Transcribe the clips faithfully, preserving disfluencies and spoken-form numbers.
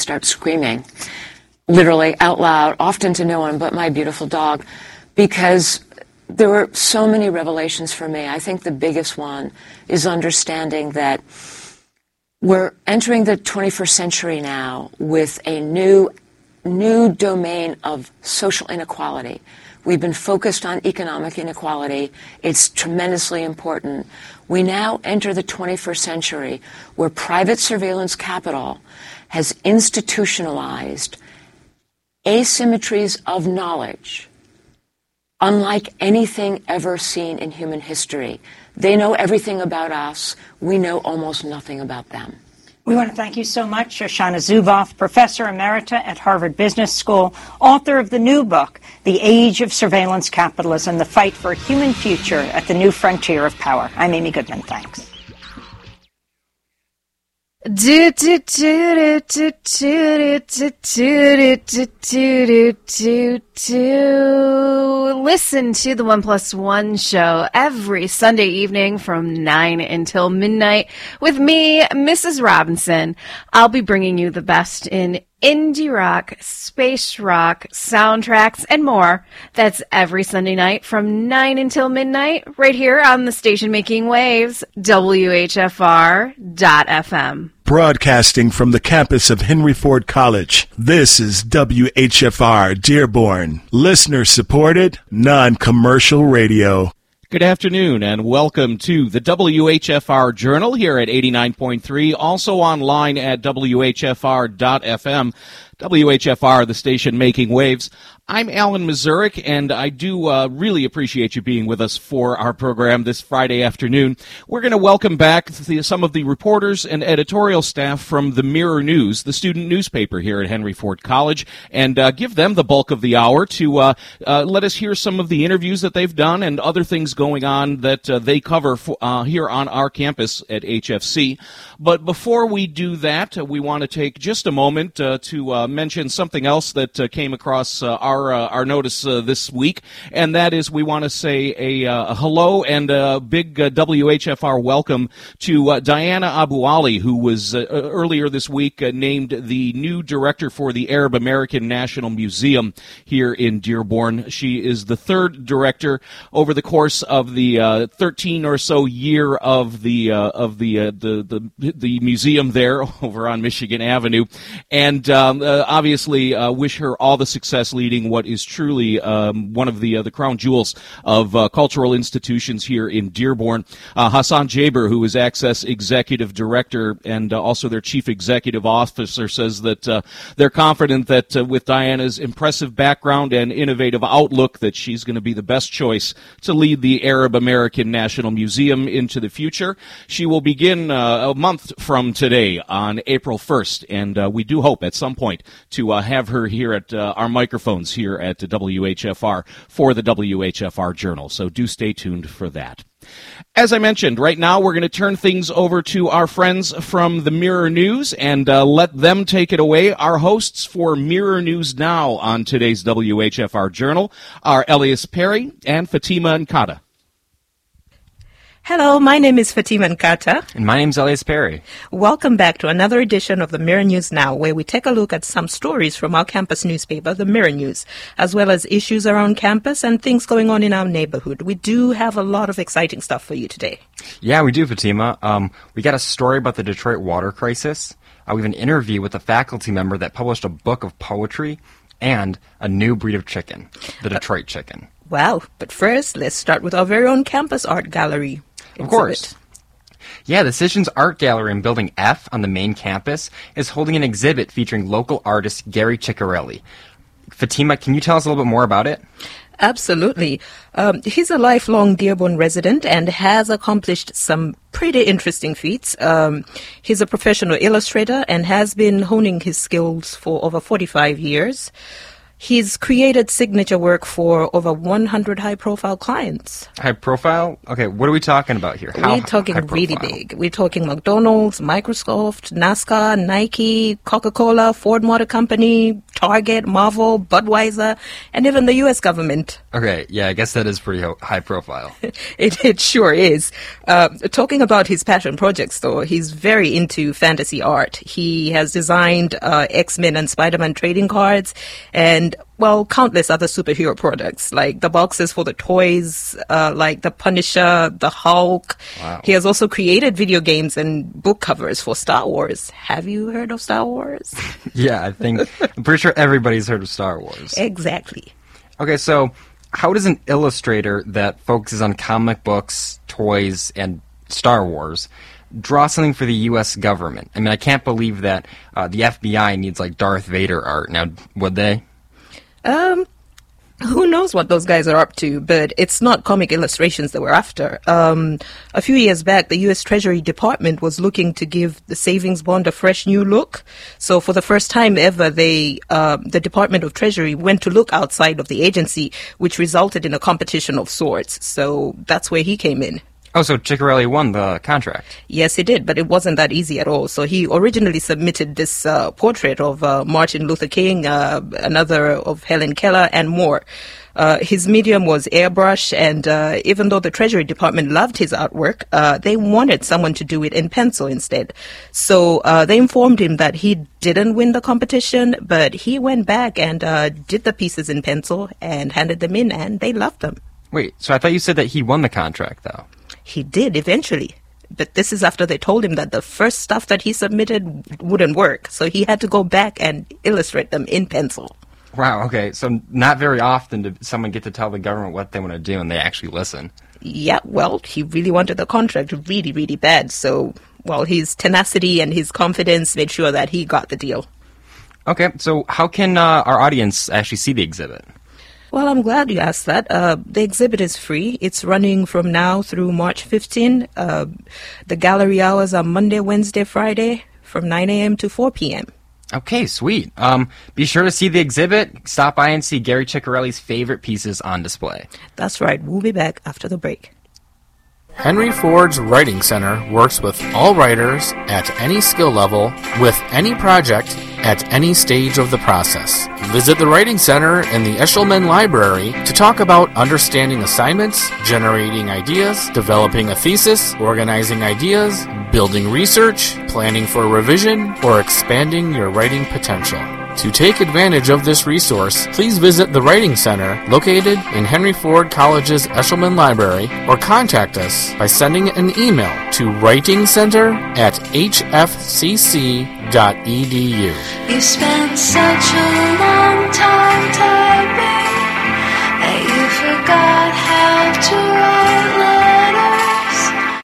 start screaming, literally out loud, often to no one but my beautiful dog, because there were so many revelations for me. I think the biggest one is understanding that we're entering the twenty-first century now with a new, new domain of social inequality. We've been focused on economic inequality. It's tremendously important. We now enter the twenty-first century where private surveillance capital has institutionalized asymmetries of knowledge unlike anything ever seen in human history. They know everything about us. We know almost nothing about them. We want to thank you so much, Shoshana Zuboff, Professor Emerita at Harvard Business School, author of the new book, The Age of Surveillance Capitalism, The Fight for a Human Future at the New Frontier of Power. I'm Amy Goodman. Thanks. Do do do do do do do do do do do do. Listen to the One Plus One show every Sunday evening from nine until midnight with me, Missus Robinson. I'll be bringing you the best in indie rock, space rock, soundtracks, and more. That's every Sunday night from nine until midnight, right here on the station making waves, W H F R dot F M. Broadcasting from the campus of Henry Ford College, this is W H F R Dearborn. Listener-supported, non-commercial radio. Good afternoon and welcome to the W H F R Journal here at eighty-nine point three, also online at W H F R dot F M. W H F R, the station making waves. I'm Alan Mazurik, and I do uh, really appreciate you being with us for our program this Friday afternoon. We're going to welcome back the, some of the reporters and editorial staff from the Mirror News, the student newspaper here at Henry Ford College, and uh, give them the bulk of the hour to uh, uh, let us hear some of the interviews that they've done and other things going on that uh, they cover for, uh, here on our campus at H F C. But before we do that, uh, we want to take just a moment uh, to uh, mention something else that uh, came across uh, our Our, uh, our notice uh, this week, and that is we want to say a, uh, a hello and a big uh, W H F R welcome to uh, Diana Abu Ali, who was uh, earlier this week uh, named the new director for the Arab American National Museum here in Dearborn. She is the third director over the course of the uh, thirteen or so year of the uh, of the, uh, the the the museum there over on Michigan Avenue, and um, uh, obviously uh, wish her all the success leading what is truly um, one of the uh, the crown jewels of uh, cultural institutions here in Dearborn. Uh, Hassan Jaber, who is Access Executive Director and uh, also their Chief Executive Officer, says that uh, they're confident that uh, with Diana's impressive background and innovative outlook that she's going to be the best choice to lead the Arab American National Museum into the future. She will begin uh, a month from today on April first, and uh, we do hope at some point to uh, have her here at uh, our microphones here at W H F R for the W H F R Journal, so do stay tuned for that. As I mentioned, right now we're going to turn things over to our friends from the Mirror News and uh, let them take it away. Our hosts for Mirror News Now on today's W H F R Journal are Elias Perry and Fatima Nkata. Hello, my name is Fatima Nkata. And my name is Elias Perry. Welcome back to another edition of the Mirror News Now, where we take a look at some stories from our campus newspaper, the Mirror News, as well as issues around campus and things going on in our neighborhood. We do have a lot of exciting stuff for you today. Yeah, we do, Fatima. Um, we got a story about the Detroit water crisis. Uh, we have an interview with a faculty member that published a book of poetry and a new breed of chicken, the Detroit uh, chicken. Wow, but first, let's start with our very own campus art gallery. Of course. Yeah, the Sessions Art Gallery in Building F on the main campus is holding an exhibit featuring local artist Gary Ciccarelli. Fatima, can you tell us a little bit more about it? Absolutely. Um, he's a lifelong Dearborn resident and has accomplished some pretty interesting feats. Um, he's a professional illustrator and has been honing his skills for over forty-five years. He's created signature work for over one hundred high-profile clients. High profile? Okay, what are we talking about here? How We're talking high really profile? big. We're talking McDonald's, Microsoft, NASCAR, Nike, Coca-Cola, Ford Motor Company, Target, Marvel, Budweiser, and even the U S government. Okay, yeah, I guess that is pretty ho- high profile. It, it sure is. Uh, talking about his passion projects, though, he's very into fantasy art. He has designed uh, X-Men and Spider-Man trading cards and, well, countless other superhero products, like the boxes for the toys, uh, like the Punisher, the Hulk. Wow. He has also created video games and book covers for Star Wars. Have you heard of Star Wars? Yeah, I think, I'm pretty sure everybody's heard of Star Wars. Exactly. Okay, so how does an illustrator that focuses on comic books, toys, and Star Wars draw something for the U S government? I mean, I can't believe that uh, the F B I needs, like, Darth Vader art. Now, would they? Um, who knows what those guys are up to, but it's not comic illustrations that we're after. Um, a few years back, the U S Treasury Department was looking to give the savings bond a fresh new look. So for the first time ever, they, uh, the Department of Treasury went to look outside of the agency, which resulted in a competition of sorts. So that's where he came in. Oh, so Ciccarelli won the contract. Yes, he did, but it wasn't that easy at all. So he originally submitted this uh, portrait of uh, Martin Luther King, uh, another of Helen Keller, and more. Uh, his medium was airbrush, and uh, even though the Treasury Department loved his artwork, uh, they wanted someone to do it in pencil instead. So uh, they informed him that he didn't win the competition, but he went back and uh, did the pieces in pencil and handed them in, and they loved them. Wait, so I thought you said that he won the contract, though. He did eventually, but this is after they told him that the first stuff that he submitted wouldn't work, so he had to go back and illustrate them in pencil. Wow, okay, so not very often does someone get to tell the government what they want to do and they actually listen. Yeah, well, he really wanted the contract really, really bad, so, well, his tenacity and his confidence made sure that he got the deal. Okay, so how can uh, our audience actually see the exhibit? Well, I'm glad you asked that. Uh, the exhibit is free. It's running from now through March fifteenth. Uh, the gallery hours are Monday, Wednesday, Friday from nine a.m. to four p.m. Okay, sweet. Um, be sure to see the exhibit. Stop by and see Gary Ciccarelli's favorite pieces on display. That's right. We'll be back after the break. Henry Ford's Writing Center works with all writers at any skill level with any project at any stage of the process. Visit the Writing Center in the Eshelman Library to talk about understanding assignments, generating ideas, developing a thesis, organizing ideas, building research, planning for revision, or expanding your writing potential. To take advantage of this resource, please visit the Writing Center located in Henry Ford College's Eshelman Library or contact us by sending an email to writing center at h f c c dot e d u. You spent such a long time typing that you forgot how to write letters.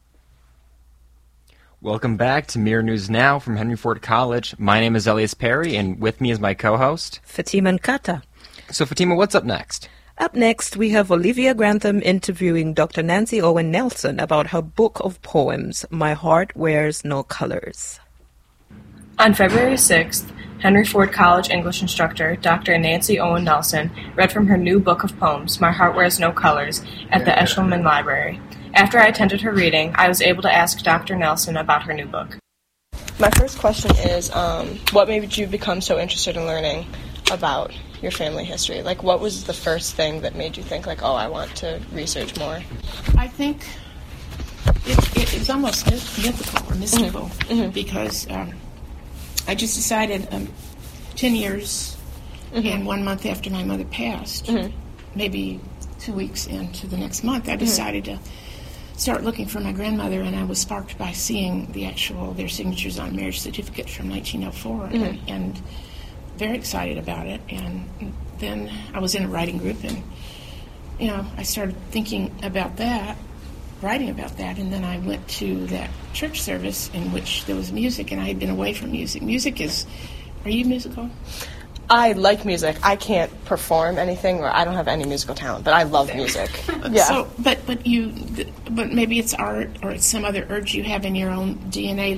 Welcome back to Mirror News Now from Henry Ford College. My name is Elias Perry, and with me is my co-host, Fatima Nkata. So, Fatima, what's up next? Up next, we have Olivia Grantham interviewing Doctor Nancy Owen Nelson about her book of poems, My Heart Wears No Colors. On February sixth, Henry Ford College English instructor Doctor Nancy Owen Nelson read from her new book of poems, My Heart Wears No Colors, at the Eshelman Library. After I attended her reading, I was able to ask Doctor Nelson about her new book. My first question is, um, what made you become so interested in learning about your family history? Like, what was the first thing that made you think, like, oh, I want to research more? I think it, it, it's almost mythical or mystical mm-hmm. because um, I just decided um, ten years mm-hmm. and one month after my mother passed, mm-hmm. maybe two weeks into the next month, I decided mm-hmm. to start looking for my grandmother, and I was sparked by seeing the actual, their signatures on marriage certificates from nineteen oh four, mm-hmm. and, and very excited about it. And then I was in a writing group, and, you know, I started thinking about that, writing about that, and then I went to that church service in which there was music, and I had been away from music. Music is, are you musical? I like music. I can't perform anything, or I don't have any musical talent, but I love music. Yeah. So, but but you, but maybe it's art, or it's some other urge you have in your own D N A that,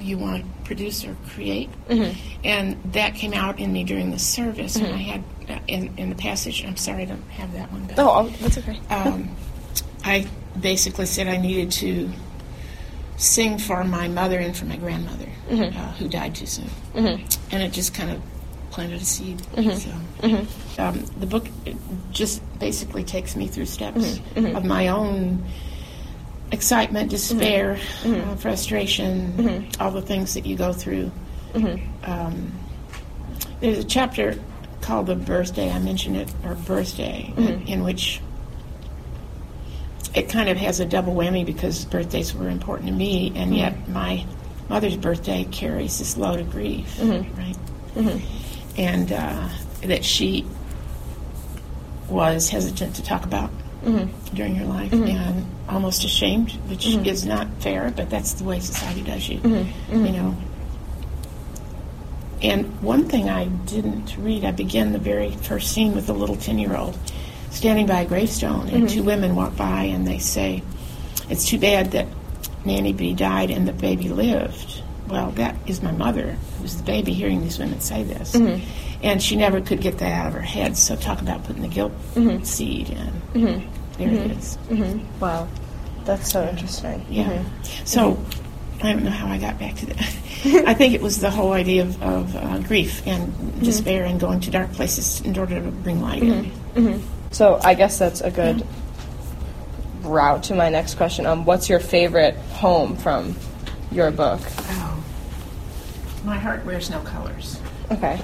you want to produce or create. Mhm. And that came out in me during the service when Mhm. I had, uh, in, in the passage, I'm sorry I don't have that one. But, Oh, oh, that's okay. um, I basically said I needed to sing for my mother and for my grandmother, Mhm. uh, who died too soon. Mhm. And it just kind of planted a seed. Mhm. So, Mhm. um, the book it just basically takes me through steps Mhm. Mhm. of my own excitement, despair, Mhm. uh, frustration, Mhm. all the things that you go through. Mhm. Um, there's a chapter called The Birthday, I mentioned it, or Birthday, Mhm. in which it kind of has a double whammy because birthdays were important to me, and Mhm. yet my mother's birthday carries this load of grief, Mhm. right? Mhm. And uh, that she was hesitant to talk about Mhm. during her life Mhm. and almost ashamed, which Mhm. is not fair, but that's the way society does you, Mhm. Mhm. you know. And one thing I didn't read, I begin the very first scene with a little ten-year-old standing by a gravestone, and Mhm. two women walk by and they say, "It's too bad that Nanny B died and the baby lived." Well, that is my mother, who was the baby, hearing these women say this. Mhm. And she never could get that out of her head, so talk about putting the guilt Mhm. seed in. Mhm. There Mhm. it is. Mhm. Wow. That's so interesting. Yeah. Mhm. So, I don't know how I got back to that. I think it was the whole idea of, of uh, grief and despair and going to dark places in order to bring light in. Mhm. Mhm. So I guess that's a good route to my next question. Um, what's your favorite poem from your book? Oh. My Heart Wears No Colors. Okay.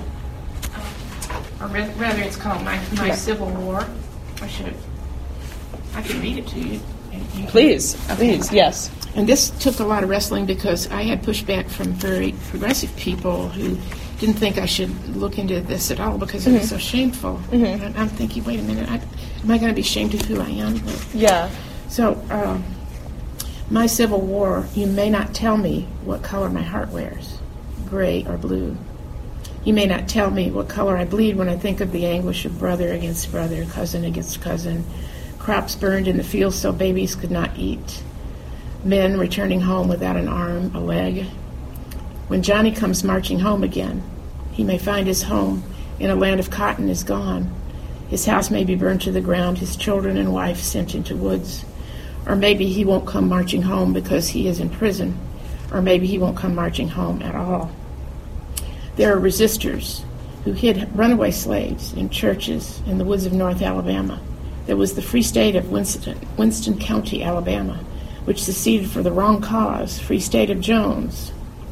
Or ra- rather, it's called My, my Yeah. Civil War. I should have. I can read it to you. And you can- Please, Okay. please, yes. And this took a lot of wrestling because I had pushback from very progressive people who didn't think I should look into this at all because it was Mhm. so shameful. Mhm. And I'm thinking, wait a minute, I, am I going to be ashamed of who I am? Yeah. So, um, my Civil War, you may not tell me what color my heart wears, gray or blue. You may not tell me what color I bleed when I think of the anguish of brother against brother, cousin against cousin, crops burned in the fields so babies could not eat, men returning home without an arm, a leg. When Johnny comes marching home again, he may find his home in a land of cotton is gone. His house may be burned to the ground, his children and wife sent into woods. Or maybe he won't come marching home because he is in prison. Or maybe he won't come marching home at all. There are resistors who hid runaway slaves in churches in the woods of North Alabama. There was the Free State of Winston, Winston County, Alabama, which seceded for the wrong cause, Free State of Jones.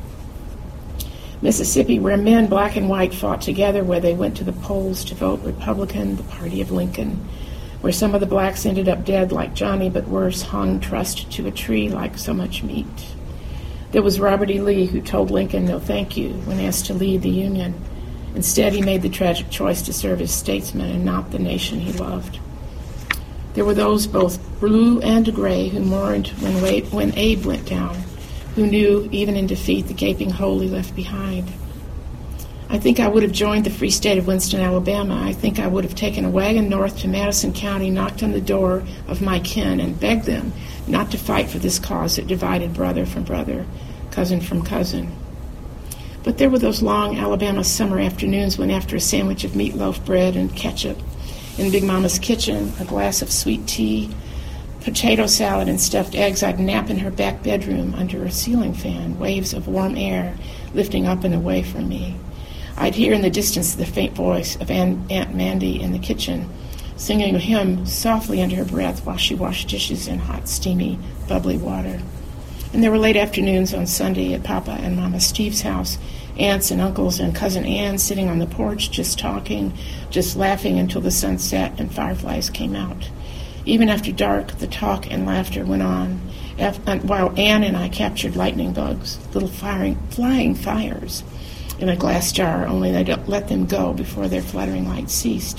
Mississippi, where men, black and white, fought together, where they went to the polls to vote Republican, the party of Lincoln, where some of the blacks ended up dead like Johnny, but worse, hung trussed to a tree like so much meat. There was Robert E. Lee, who told Lincoln no thank you when asked to lead the Union. Instead, he made the tragic choice to serve as statesman and not the nation he loved. There were those both blue and gray who mourned when, Wade, when Abe went down, who knew, even in defeat, the gaping hole he left behind. I think I would have joined the Free State of Winston, Alabama. I think I would have taken a wagon north to Madison County, knocked on the door of my kin, and begged them not to fight for this cause that divided brother from brother, cousin from cousin. But there were those long Alabama summer afternoons when, after a sandwich of meatloaf bread and ketchup in Big Mama's kitchen, a glass of sweet tea, potato salad, and stuffed eggs, I'd nap in her back bedroom under a ceiling fan, waves of warm air lifting up and away from me. I'd hear in the distance the faint voice of Aunt, Aunt Mandy in the kitchen, singing a hymn softly under her breath while she washed dishes in hot, steamy, bubbly water. And there were late afternoons on Sunday at Papa and Mama Steve's house, aunts and uncles and Cousin Ann sitting on the porch, just talking, just laughing until the sun set and fireflies came out. Even after dark, the talk and laughter went on, while Ann and I captured lightning bugs, little firing, flying fires, in a glass jar, only they don't let them go before their fluttering light ceased.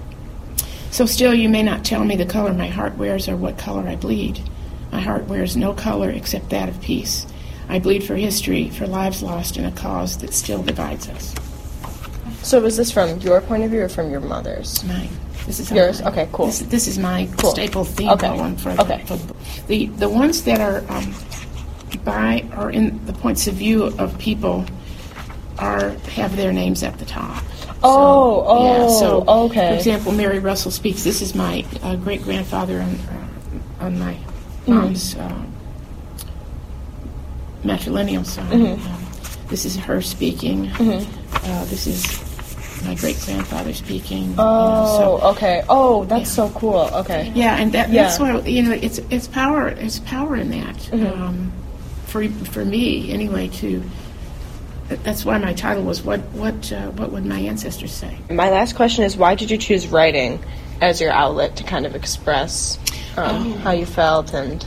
So still you may not tell me the color my heart wears or what color I bleed. My heart wears no color except that of peace. I bleed for history, for lives lost in a cause that still divides us. So was this from your point of view or from your mother's? Mine. This is yours. Mine. Okay, cool. This, this is my cool. staple theme okay. poem for okay. the, for the the ones that are um, by or in the points of view of people are have their names at the top. Oh, so, oh, yeah, so, okay. For example, Mary Russell Speaks. This is my uh, great-grandfather on, uh, on my mom's mm-hmm. uh, matrilineal side. Mm-hmm. Um, this is her speaking. Mm-hmm. Uh, this is my great-grandfather speaking. Oh, you know, so, okay. Oh, that's yeah. so cool. Okay. Yeah, and that, yeah. that's why, you know, it's it's power. It's power in that. Mm-hmm. Um, for for me, anyway, to... That's why my title was, what what uh, what would my ancestors say? My last question is, why did you choose writing as your outlet to kind of express um, oh. how you felt? And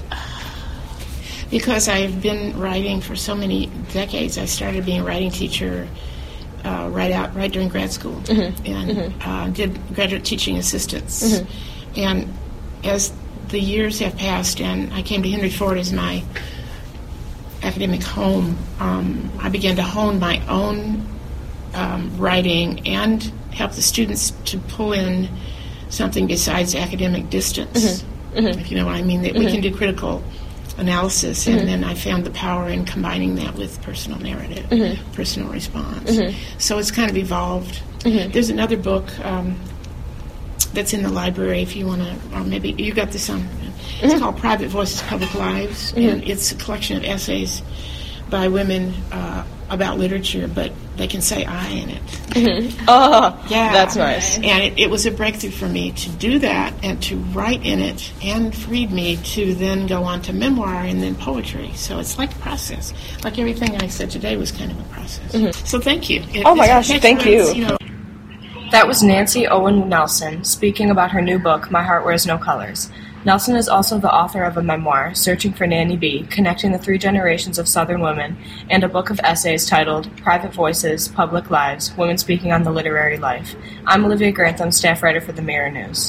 because I've been writing for so many decades. I started being a writing teacher uh, right out right during grad school, mm-hmm. and mm-hmm. Uh, did graduate teaching assistance. Mm-hmm. And as the years have passed, and I came to Henry Ford as my academic home, um, I began to hone my own um, writing and help the students to pull in something besides academic distance, mm-hmm. Mm-hmm. if you know what I mean, that mm-hmm. we can do critical analysis, and mm-hmm. then I found the power in combining that with personal narrative, mm-hmm. personal response. Mm-hmm. So it's kind of evolved. Mm-hmm. There's another book um, that's in the library if you want to, or maybe you got this on. It's mm-hmm. called Private Voices, Public Lives, mm-hmm. and it's a collection of essays by women uh, about literature, but they can say I in it. Mm-hmm. Oh, yeah, that's nice. And it, it was a breakthrough for me to do that and to write in it, and freed me to then go on to memoir and then poetry. So it's like a process. Like everything I said today was kind of a process. Mm-hmm. So thank you. It, oh my gosh, thank you. you know. That was Nancy Owen Nelson speaking about her new book, My Heart Wears No Colors. Nelson is also the author of a memoir, Searching for Nanny B, connecting the three generations of Southern women, and a book of essays titled Private Voices, Public Lives, Women Speaking on the Literary Life. I'm Olivia Grantham, staff writer for the Mirror News.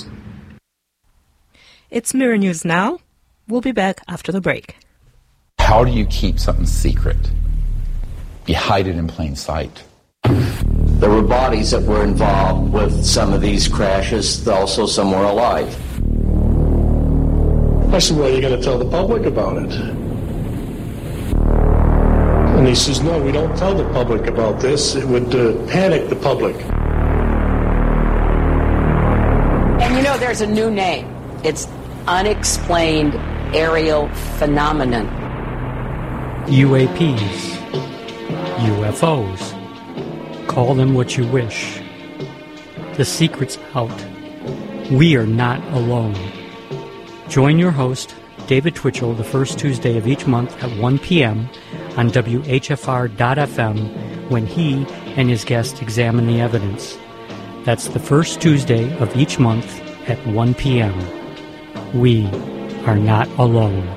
It's Mirror News now. We'll be back after the break. How do you keep something secret? You hide it in plain sight. There were bodies that were involved with some of these crashes, also some were alive. I said, well, you're going to tell the public about it. And he says, no, we don't tell the public about this. It would uh, panic the public. And you know, there's a new name. It's Unexplained Aerial Phenomenon. U A Ps. U F Os. Call them what you wish. The secret's out. We are not alone. Join your host, David Twitchell, the first Tuesday of each month at one p.m. on W H F R dot F M when he and his guest examine the evidence. That's the first Tuesday of each month at one p.m. We are not alone.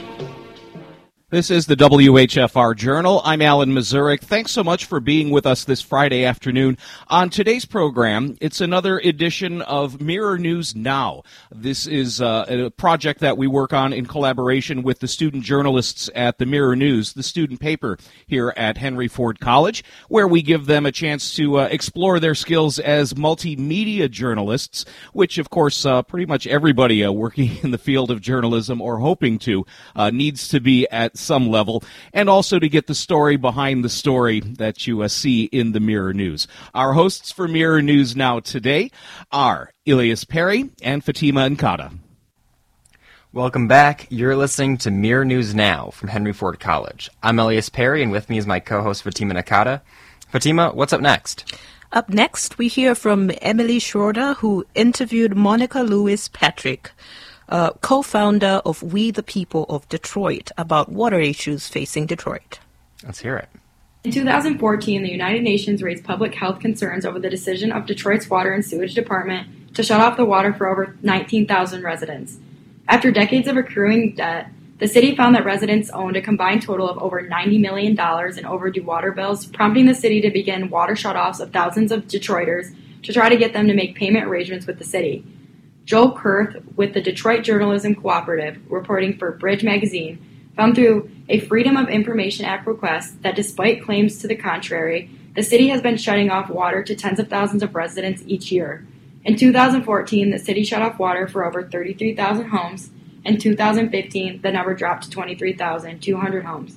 This is the W H F R Journal. I'm Alan Mazurek. Thanks so much for being with us this Friday afternoon. On today's program, it's another edition of Mirror News Now. This is uh, a project that we work on in collaboration with the student journalists at the Mirror News, the student paper here at Henry Ford College, where we give them a chance to uh, explore their skills as multimedia journalists, which, of course, uh, pretty much everybody uh, working in the field of journalism or hoping to uh, needs to be at some level, and also to get the story behind the story that you uh, see in the Mirror News. Our hosts for Mirror News Now today are Elias Perry and Fatima Nkata. Welcome back. You're listening to Mirror News Now from Henry Ford College. I'm Elias Perry, and with me is my co-host Fatima Nakata. Fatima, what's up next? Up next, we hear from Emily Schroeder, who interviewed Monica Lewis Patrick, Uh, co-founder of We the People of Detroit, about water issues facing Detroit. Let's hear it. In two thousand fourteen, the United Nations raised public health concerns over the decision of Detroit's Water and Sewage Department to shut off the water for over nineteen thousand residents. After decades of accruing debt, the city found that residents owed a combined total of over ninety million dollars in overdue water bills, prompting the city to begin water shutoffs of thousands of Detroiters to try to get them to make payment arrangements with the city. Joel Kurth with the Detroit Journalism Cooperative, reporting for Bridge Magazine, found through a Freedom of Information Act request that despite claims to the contrary, the city has been shutting off water to tens of thousands of residents each year. In two thousand fourteen, the city shut off water for over thirty-three thousand homes. In two thousand fifteen, the number dropped to twenty-three thousand two hundred homes.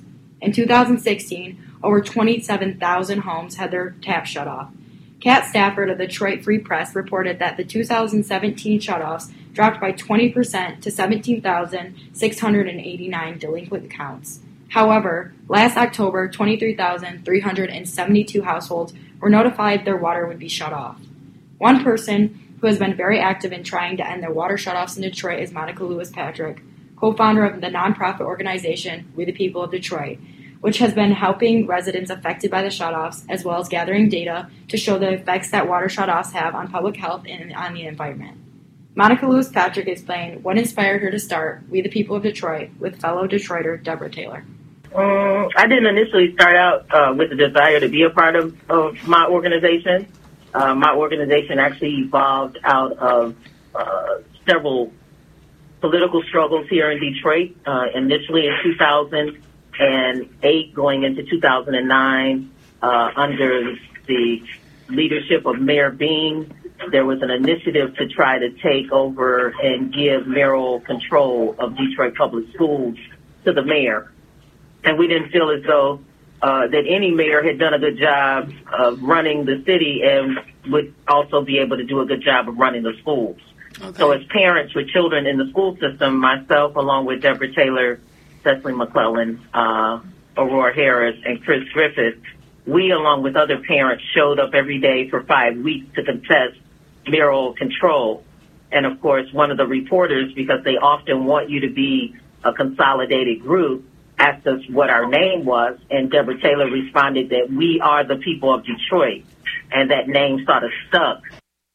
In two thousand sixteen, over twenty-seven thousand homes had their taps shut off. Kat Stafford of the Detroit Free Press reported that the two thousand seventeen shutoffs dropped by twenty percent to seventeen thousand six hundred eighty-nine delinquent counts. However, last October, twenty-three thousand three hundred seventy-two households were notified their water would be shut off. One person who has been very active in trying to end their water shutoffs in Detroit is Monica Lewis Patrick, co-founder of the nonprofit organization We the People of Detroit, which has been helping residents affected by the shutoffs, as well as gathering data to show the effects that water shutoffs have on public health and on the environment. Monica Lewis Patrick explained what inspired her to start We the People of Detroit with fellow Detroiter Deborah Taylor. Um, I didn't initially start out uh, with the desire to be a part of, of my organization. Uh, my organization actually evolved out of uh, several political struggles here in Detroit, uh, initially in two thousand eight, going into two thousand nine, uh, under the leadership of Mayor Bean. There was an initiative to try to take over and give mayoral control of Detroit Public Schools to the mayor. And we didn't feel as though uh, that any mayor had done a good job of running the city and would also be able to do a good job of running the schools. Okay. So as parents with children in the school system, myself, along with Deborah Taylor, Cecily McClellan, uh, Aurora Harris, and Chris Griffith, we, along with other parents, showed up every day for five weeks to contest mayoral control. And, of course, one of the reporters, because they often want you to be a consolidated group, asked us what our name was, and Deborah Taylor responded that we are the people of Detroit, and that name sort of stuck.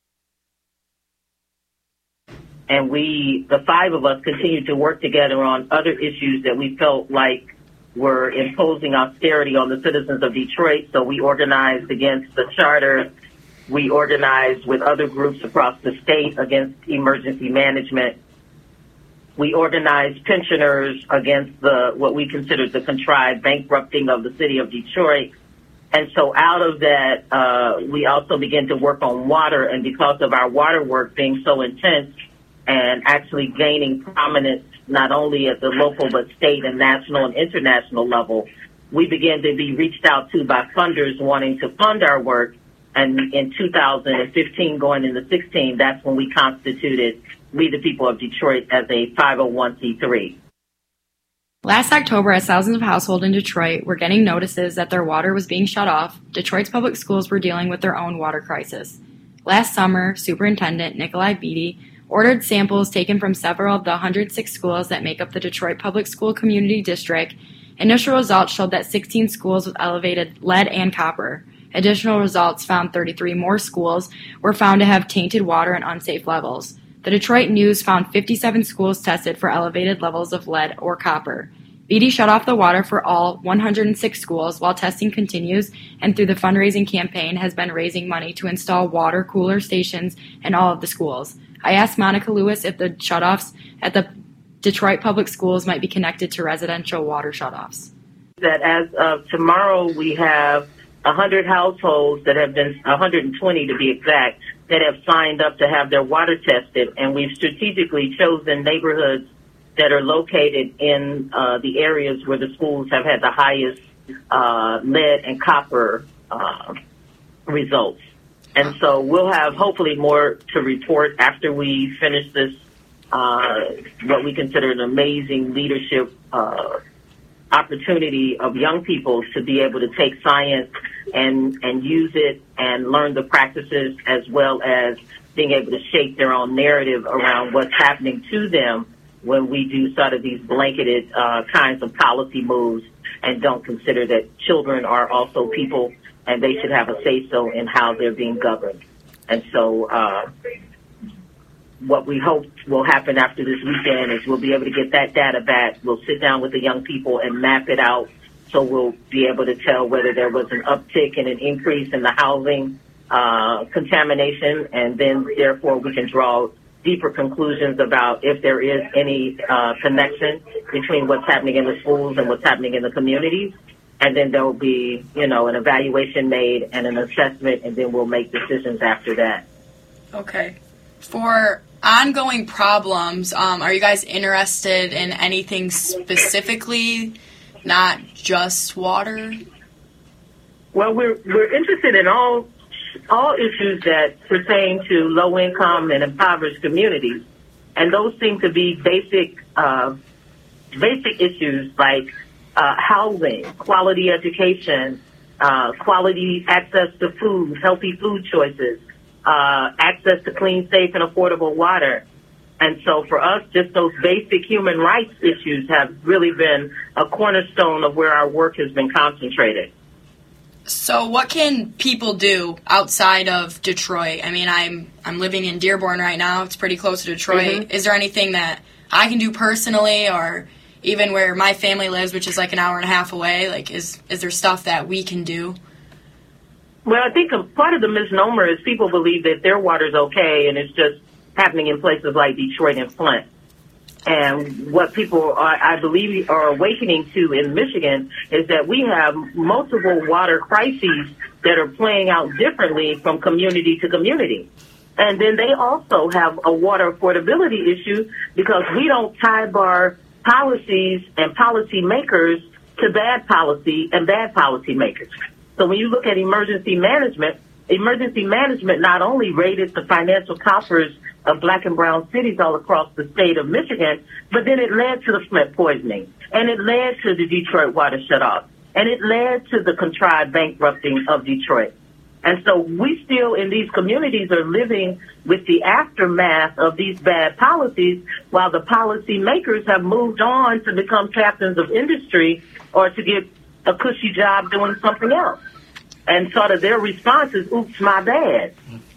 And we, the five of us, continued to work together on other issues that we felt like were imposing austerity on the citizens of Detroit. So we organized against the charter. We organized with other groups across the state against emergency management. We organized pensioners against the what we considered the contrived bankrupting of the city of Detroit. And so out of that, uh, we also began to work on water. And because of our water work being so intense and actually gaining prominence not only at the local but state and national and international level, we began to be reached out to by funders wanting to fund our work. And in two thousand fifteen, going into sixteen, that's when we constituted We the People of Detroit as a five oh one c three. Last October, as thousands of households in Detroit were getting notices that their water was being shut off, Detroit's public schools were dealing with their own water crisis. Last summer, Superintendent Nikolai Beatty ordered samples taken from several of the one hundred six schools that make up the Detroit Public School Community District. Initial results showed that sixteen schools with elevated lead and copper. Additional results found thirty-three more schools were found to have tainted water and unsafe levels. The Detroit News found fifty-seven schools tested for elevated levels of lead or copper. Beatty shut off the water for all one hundred six schools while testing continues, and through the fundraising campaign has been raising money to install water cooler stations in all of the schools. I asked Monica Lewis if the shutoffs at the Detroit Public Schools might be connected to residential water shutoffs. That as of tomorrow, we have one hundred households that have been, one hundred twenty to be exact, that have signed up to have their water tested, and we've strategically chosen neighborhoods that are located in uh, the areas where the schools have had the highest uh, lead and copper uh, results. And so we'll have hopefully more to report after we finish this, uh, what we consider an amazing leadership uh, opportunity of young people to be able to take science and, and use it and learn the practices, as well as being able to shape their own narrative around what's happening to them when we do sort of these blanketed uh, kinds of policy moves and don't consider that children are also people and they should have a say-so in how they're being governed. And so uh, what we hope will happen after this weekend is we'll be able to get that data back. We'll sit down with the young people and map it out, so we'll be able to tell whether there was an uptick and an increase in the housing uh, contamination, and then therefore we can draw deeper conclusions about if there is any uh, connection between what's happening in the schools and what's happening in the communities. And then there will be, you know, an evaluation made and an assessment, and then we'll make decisions after that. Okay. For ongoing problems, um, are you guys interested in anything specifically not just water? Well, we're we're interested in all all issues that pertain to low income and impoverished communities, and those seem to be basic uh, basic issues like uh, housing, quality education, uh, quality access to food, healthy food choices, uh, access to clean, safe, and affordable water. And so for us, just those basic human rights issues have really been a cornerstone of where our work has been concentrated. So what can people do outside of Detroit? I mean, I'm I'm living in Dearborn right now. It's pretty close to Detroit. Mm-hmm. Is there anything that I can do personally, or even where my family lives, which is like an hour and a half away? Like, is is there stuff that we can do? Well, I think a part of the misnomer is people believe that their water's okay, and it's just happening in places like Detroit and Flint. And what people, are, I believe, are awakening to in Michigan is that we have multiple water crises that are playing out differently from community to community. And then they also have a water affordability issue because we don't tie bar policies and policy makers to bad policy and bad policy makers. So when you look at emergency management, emergency management not only raided the financial coffers of black and brown cities all across the state of Michigan, but then it led to the Flint poisoning, and it led to the Detroit water shutoff, and it led to the contrived bankrupting of Detroit. And so we still in these communities are living with the aftermath of these bad policies while the policy makers have moved on to become captains of industry or to get a cushy job doing something else. And sort of their response is, oops, my bad.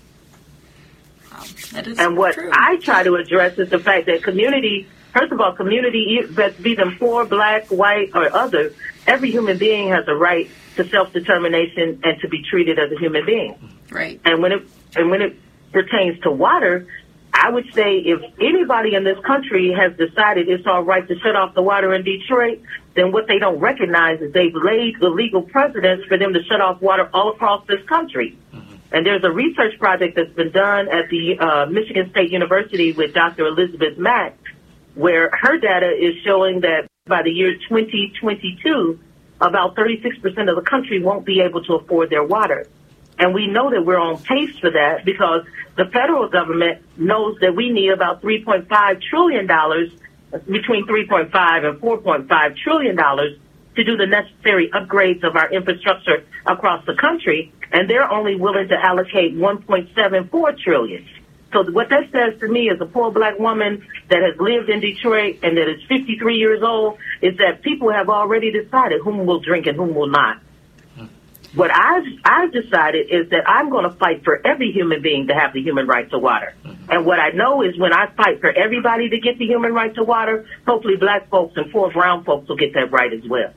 That is and what true. I try to address is the fact that community, first of all, community, be them poor, black, white, or other, every human being has a right to self-determination and to be treated as a human being. Right. And when it and when it pertains to water, I would say if anybody in this country has decided it's all right to shut off the water in Detroit, then what they don't recognize is they've laid the legal precedents for them to shut off water all across this country. And there's a research project that's been done at the uh, Michigan State University with Doctor Elizabeth Mack, where her data is showing that by the year twenty twenty-two, about thirty-six percent of the country won't be able to afford their water. And we know that we're on pace for that because the federal government knows that we need about three point five trillion dollars, between three point five and four point five trillion dollars, to do the necessary upgrades of our infrastructure across the country, and they're only willing to allocate one point seven four trillion dollars. So what that says to me as a poor black woman that has lived in Detroit and that is fifty-three years old is that people have already decided whom will drink and whom will not. What I've, I've decided is that I'm going to fight for every human being to have the human right to water. And what I know is when I fight for everybody to get the human right to water, hopefully black folks and poor brown folks will get that right as well.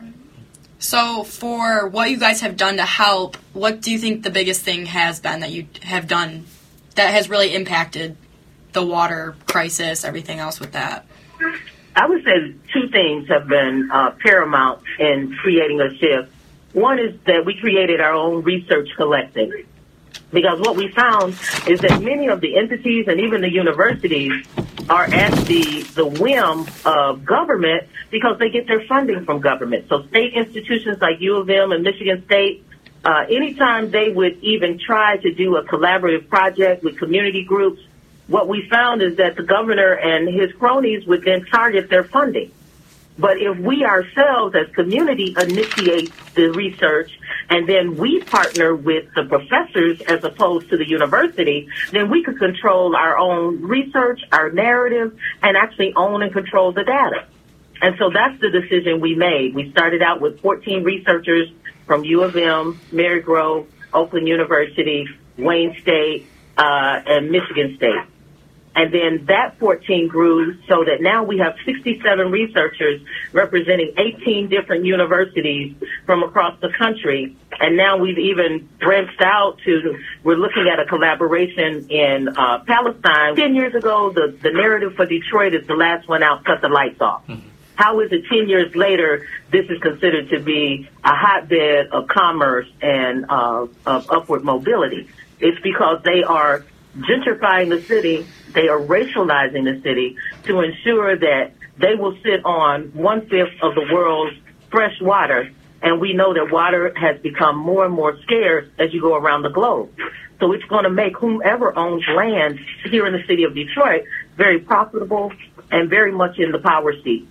So for what you guys have done to help, what do you think the biggest thing has been that you have done that has really impacted the water crisis, everything else with that? I would say two things have been uh, paramount in creating a shift. One is that we created our own research collective, because what we found is that many of the entities and even the universities are at the, the whim of government because they get their funding from government. So state institutions like U of M and Michigan State, uh, anytime they would even try to do a collaborative project with community groups, what we found is that the governor and his cronies would then target their funding. But if we ourselves as community initiate the research and then we partner with the professors as opposed to the university, then we could control our own research, our narrative, and actually own and control the data. And so that's the decision we made. We started out with fourteen researchers from U of M, Marygrove, Oakland University, Wayne State, uh, and Michigan State. And then that fourteen grew so that now we have sixty-seven researchers representing eighteen different universities from across the country. And now we've even branched out to, we're looking at a collaboration in uh, Palestine. Ten years ago, the, the narrative for Detroit is the last one out, cut the lights off. Mm-hmm. How is it ten years later, this is considered to be a hotbed of commerce and uh, of upward mobility? It's because they are gentrifying the city, they are racializing the city to ensure that they will sit on one-fifth of the world's fresh water. And we know that water has become more and more scarce as you go around the globe. So it's going to make whomever owns land here in the city of Detroit very profitable and very much in the power seat.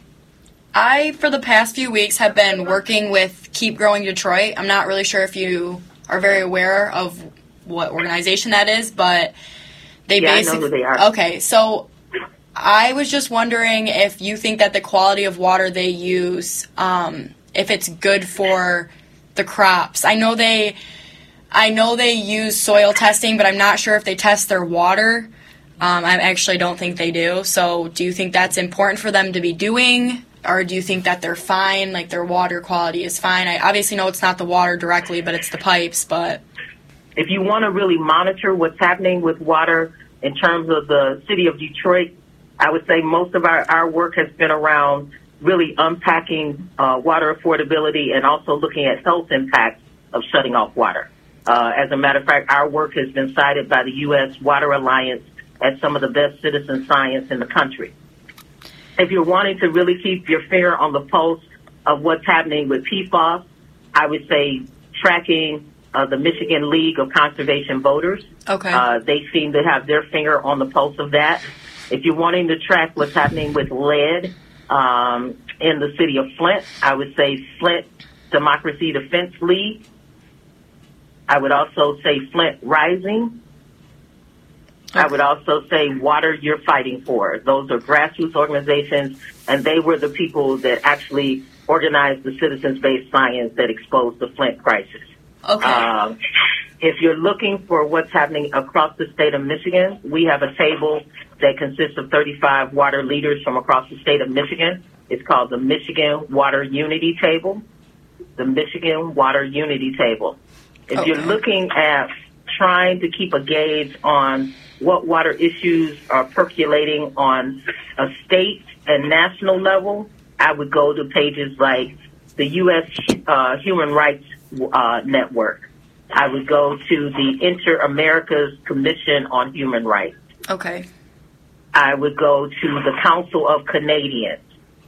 I, for the past few weeks, have been working with Keep Growing Detroit. I'm not really sure if you are very aware of what organization that is, but they yeah, basically... I know who they are. Okay, so I was just wondering if you think that the quality of water they use, um, if it's good for the crops. I know they... I know they use soil testing, but I'm not sure if they test their water. Um, I actually don't think they do. So do you think that's important for them to be doing? Or do you think that they're fine, like their water quality is fine? I obviously know it's not the water directly, but it's the pipes. But if you want to really monitor what's happening with water in terms of the city of Detroit, I would say most of our, our work has been around really unpacking uh, water affordability and also looking at health impacts of shutting off water. Uh, as a matter of fact, our work has been cited by the U S Water Alliance as some of the best citizen science in the country. If you're wanting to really keep your finger on the pulse of what's happening with P FAS, I would say tracking uh, the Michigan League of Conservation Voters. Okay. Uh, they seem to have their finger on the pulse of that. If you're wanting to track what's happening with lead um, in the city of Flint, I would say Flint Democracy Defense League. I would also say Flint Rising. Okay. I would also say Water You're Fighting For. Those are grassroots organizations, and they were the people that actually organized the citizens-based science that exposed the Flint crisis. Okay. Um, if you're looking for what's happening across the state of Michigan, we have a table that consists of thirty-five water leaders from across the state of Michigan. It's called the Michigan Water Unity Table. The Michigan Water Unity Table. If okay. you're looking at trying to keep a gauge on what water issues are percolating on a state and national level, I would go to pages like the U S Uh, Human Rights uh, Network. I would go to the Inter-America's Commission on Human Rights. Okay. I would go to the Council of Canadians.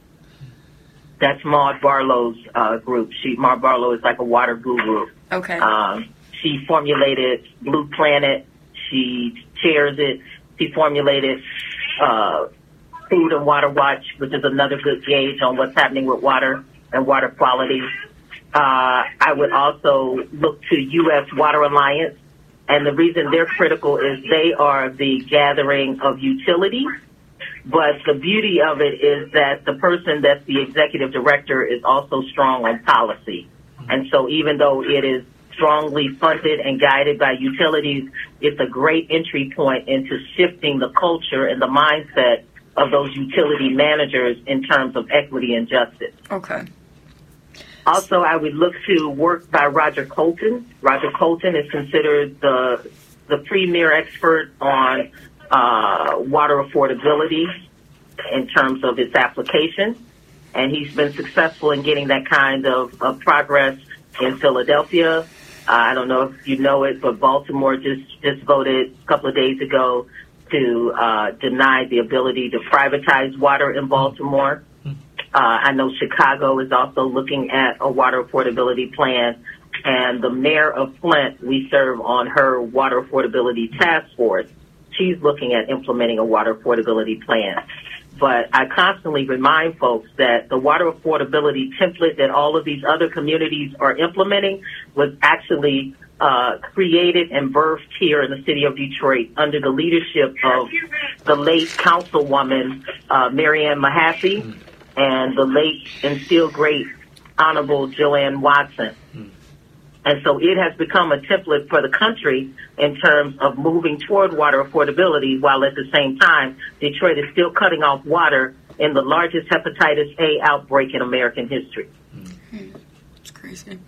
That's Maud Barlow's uh, group. She, Maud Barlow is like a water guru. Okay. Um, she formulated Blue Planet. She chairs it. She formulated uh, Food and Water Watch, which is another good gauge on what's happening with water and water quality. Uh, I would also look to U S Water Alliance, and the reason they're critical is they are the gathering of utilities. But the beauty of it is that the person that's the executive director is also strong on policy. And so even though it is strongly funded and guided by utilities, it's a great entry point into shifting the culture and the mindset of those utility managers in terms of equity and justice. Okay. Also, I would look to work by Roger Colton. Roger Colton is considered the the premier expert on uh, water affordability in terms of its application, and he's been successful in getting that kind of, of progress in Philadelphia. Uh, I don't know if you know it, but Baltimore just, just voted a couple of days ago to uh, deny the ability to privatize water in Baltimore. Uh, I know Chicago is also looking at a water affordability plan, and the mayor of Flint, we serve on her water affordability task force. She's looking at implementing a water affordability plan. But I constantly remind folks that the water affordability template that all of these other communities are implementing was actually uh, created and birthed here in the city of Detroit under the leadership of the late councilwoman, uh, Marianne Mahaffey, and the late and still great Honorable Joanne Watson. And so it has become a template for the country in terms of moving toward water affordability, while at the same time, Detroit is still cutting off water in the largest hepatitis A outbreak in American history. It's crazy.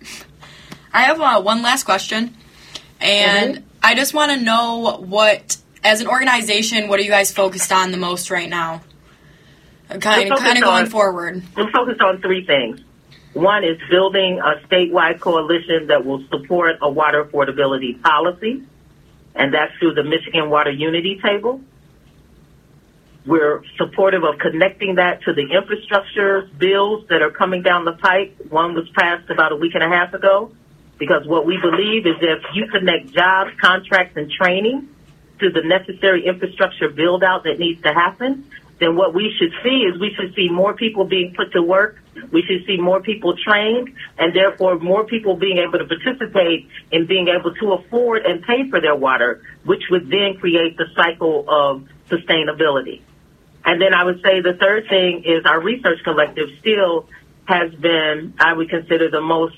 I have uh, one last question, and mm-hmm. I just want to know what, as an organization, what are you guys focused on the most right now? Kind of, kind of going on, forward. We're focused on three things. One is building a statewide coalition that will support a water affordability policy, and that's through the Michigan Water Unity Table. We're supportive of connecting that to the infrastructure bills that are coming down the pipe. One was passed about a week and a half ago, because what we believe is if you connect jobs, contracts, and training to the necessary infrastructure build-out that needs to happen, then what we should see is we should see more people being put to work. We should see more people trained, and therefore more people being able to participate in being able to afford and pay for their water, which would then create the cycle of sustainability. And then I would say the third thing is our research collective still has been, I would consider, the most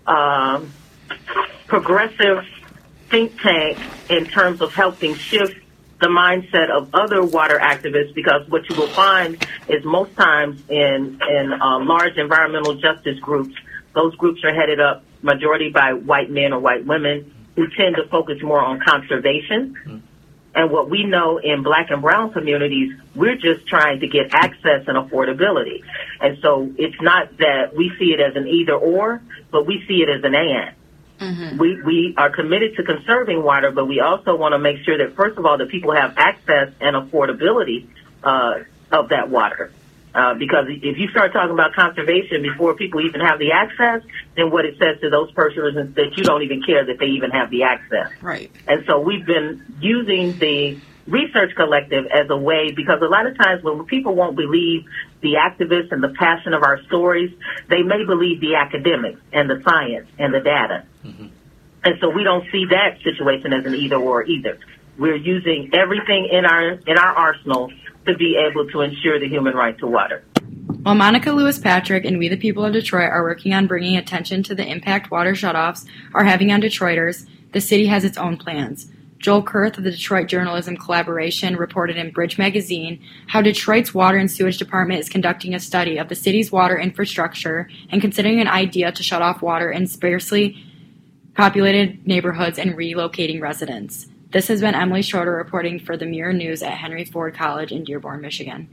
um, progressive think tank in terms of helping shift the mindset of other water activists, because what you will find is most times in, in uh, large environmental justice groups, those groups are headed up majority by white men or white women who tend to focus more on conservation. Mm-hmm. And what we know in black and brown communities, we're just trying to get access and affordability. And so it's not that we see it as an either or, but we see it as an and. Mm-hmm. We we are committed to conserving water, but we also want to make sure that, first of all, that people have access and affordability uh, of that water. Uh, because if you start talking about conservation before people even have the access, then what it says to those persons is that you don't even care that they even have the access. Right. And so we've been using the research collective as a way, because a lot of times when people won't believe the activists and the passion of our stories, they may believe the academics and the science and the data. Mm-hmm. And so we don't see that situation as an either or either. We're using everything in our in our arsenal to be able to ensure the human right to water. While Monica Lewis Patrick and We the People of Detroit are working on bringing attention to the impact water shutoffs are having on Detroiters, the city has its own plans. Joel Kurth of the Detroit Journalism Collaboration reported in Bridge Magazine how Detroit's Water and Sewage Department is conducting a study of the city's water infrastructure and considering an idea to shut off water in sparsely populated neighborhoods and relocating residents. This has been Emily Schroeder reporting for the Mirror News at Henry Ford College in Dearborn, Michigan.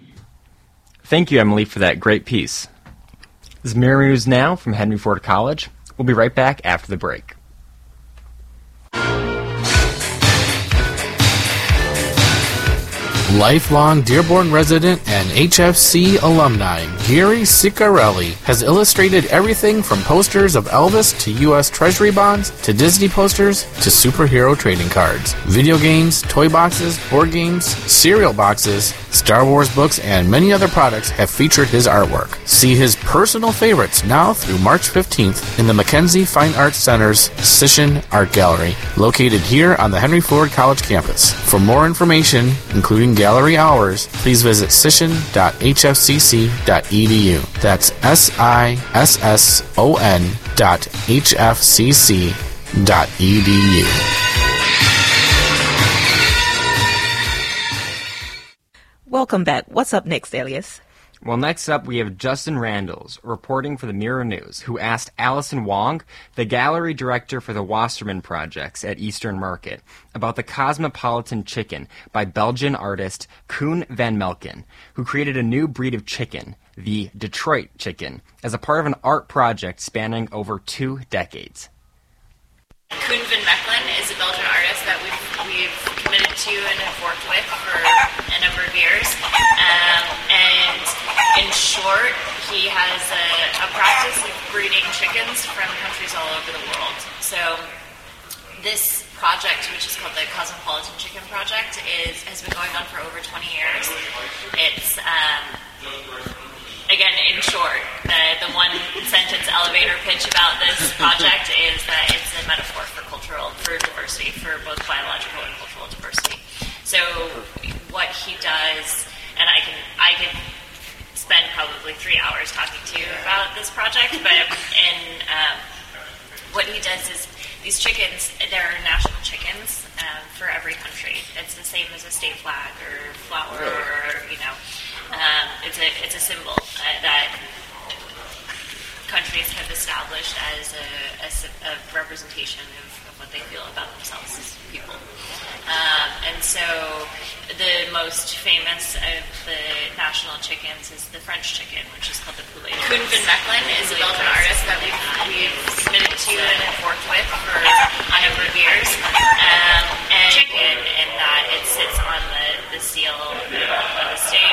Thank you, Emily, for that great piece. This is Mirror News Now from Henry Ford College. We'll be right back after the break. Lifelong Dearborn resident and H F C alumni Gary Ciccarelli has illustrated everything from posters of Elvis to U S Treasury bonds to Disney posters to superhero trading cards, video games, toy boxes, board games, cereal boxes, Star Wars books, and many other products have featured his artwork. See his personal favorites now through March fifteenth in the Mackenzie Fine Arts Center's Sisson Art Gallery, located here on the Henry Ford College campus. For more information, including gallery hours, please visit sisson dot h f c c dot e d u. That's S I S S O N dot H F C C dot E D U. Welcome back. What's up next, Elias? Well, next up, we have Justin Randles, reporting for the Mirror News, who asked Allison Wong, the gallery director for the Wasserman Projects at Eastern Market, about the Cosmopolitan Chicken by Belgian artist Koen van Melken, who created a new breed of chicken, the Detroit chicken, as a part of an art project spanning over two decades. Koen van Mechelen is a Belgian artist that we've, we've committed to and have worked with for a number of years. Um, and in short, he has a, a practice of breeding chickens from countries all over the world. So this project, which is called the Cosmopolitan Chicken Project, is has been going on for over twenty years. It's... Um, Again, in short, the, the one sentence elevator pitch about this project is that it's a metaphor for cultural, for diversity, for both biological and cultural diversity. So what he does, and I can I could spend probably three hours talking to you about this project, but in um, what he does is these chickens, there are national chickens um, for every country. It's the same as a state flag or flower or, you know, Um, it's a it's a symbol uh, that countries have established as a, a, a representation of, of what they feel about themselves as people. Um, and so the most famous of the national chickens is the French chicken, which is called the poulet. Koen van Mechelen is a Belgian artist that we've, we've committed to and have worked with for a number of years. Um, and chicken in that it sits on the, the seal of the state.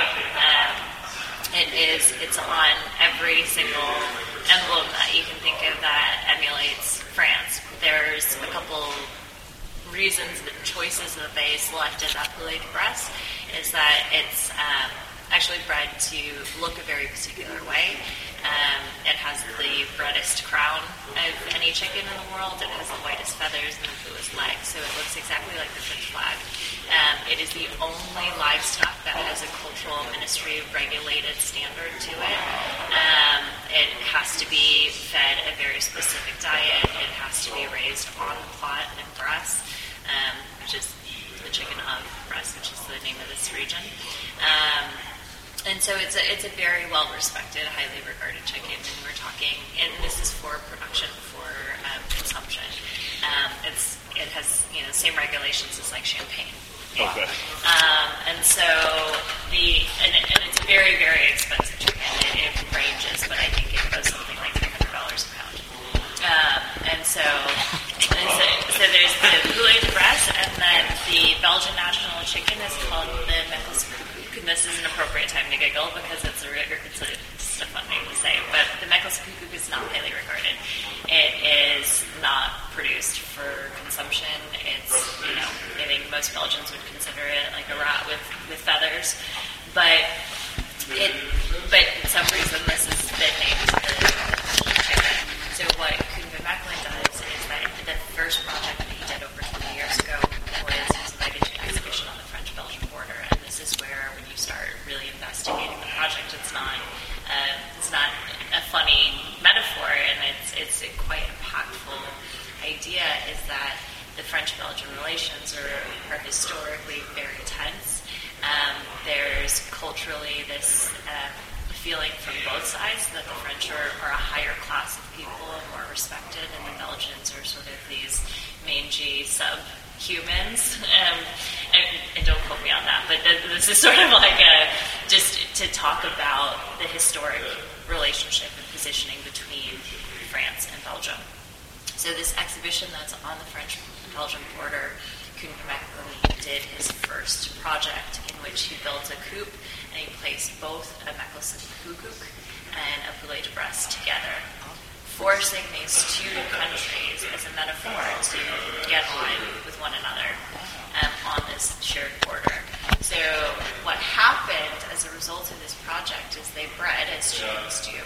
It's on every single emblem that you can think of that emulates France. There's a couple reasons, the choices that they selected that poulet de Bresse is that it's um, actually bred to look a very particular way. Um, it has the breadest crown of any chicken in the world. It has the whitest feathers and the bluest legs, so it looks exactly like the French flag. Um, it is the only livestock that has a cultural ministry regulated standard to it. Um, it has to be fed a very specific diet. It has to be raised on the plot in Bresse, um, which is the chicken of Bresse, which is the name of this region. Um, And so it's a, it's a very well-respected, highly regarded chicken, and we're talking, and this is for production, for um, consumption. Um, it's it has, you know, the same regulations as like champagne. Okay. Um, and so the, and, it, and it's a very, very expensive chicken. It, it ranges, but I think it goes something like three hundred dollars a pound. Um, and so, and so, so there's the poulet de Bresse, and then the Belgian national chicken is called the Mechels. And this is an appropriate time to giggle because it's a it's a, it's a fun name to say. But the Mechels Koekoek is not highly regarded. It is not produced for consumption. It's, you know, I think most Belgians would consider it like a rat with, with feathers. But it but for some reason this has been named the chicken. So what Koen van Mechelen does is that the first project that he did over twenty years ago was he was invited to an exhibition on the French-Belgian border. This is where, when you start really investigating the project, it's not uh, it's not a funny metaphor, and it's it's a quite impactful idea. Is that the French-Belgian relations are are historically very tense. Um, there's culturally this uh, feeling from both sides that the French are, are a higher class of people and more respected, and the Belgians are sort of these mangy sub. humans, um, and, and don't quote me on that, but th- this is sort of like a, just to talk about the historic relationship and positioning between France and Belgium. So this exhibition that's on the French-Belgian border, Koen van Mechelen did his first project in which he built a coop, and he placed both a Mechels Koekoek and a poulet de Bresse together, forcing these two countries as a metaphor to get on with one another um, on this shared border. So what happened as a result of this project is they bred, as chickens do,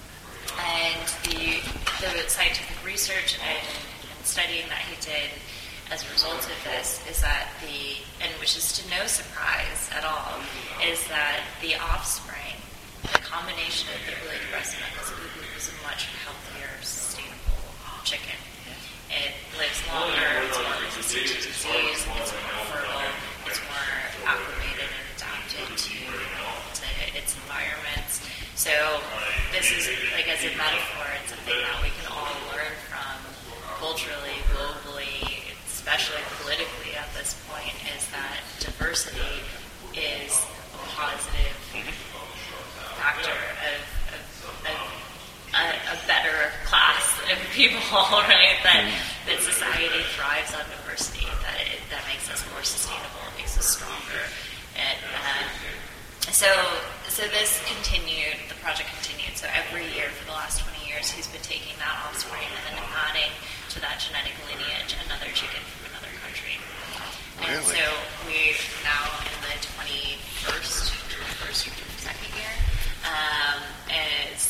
and the, the scientific research and, and studying that he did as a result of this is that the, and which is to no surprise at all, is that the offspring, the combination of the poulet de Bresse and Mechels Koekoek is a much healthier, sustainable chicken. It lives longer, it's more resistant to disease, it's more fertile, it's more acclimated and adapted to, to its environments. So this is, like, as a metaphor, it's something that we can all learn from culturally, globally, especially politically at this point, is that diversity is a positive factor of, of, of a, a better class of people, right? That that society thrives on diversity. That it, that makes us more sustainable. It makes us stronger. And um, so so this continued. The project continued. So every year for the last twenty years, he's been taking that offspring and then adding to that genetic lineage another chicken from another country. And Really? so we're now in the twenty-first, twenty-first or twenty-second year. Um, is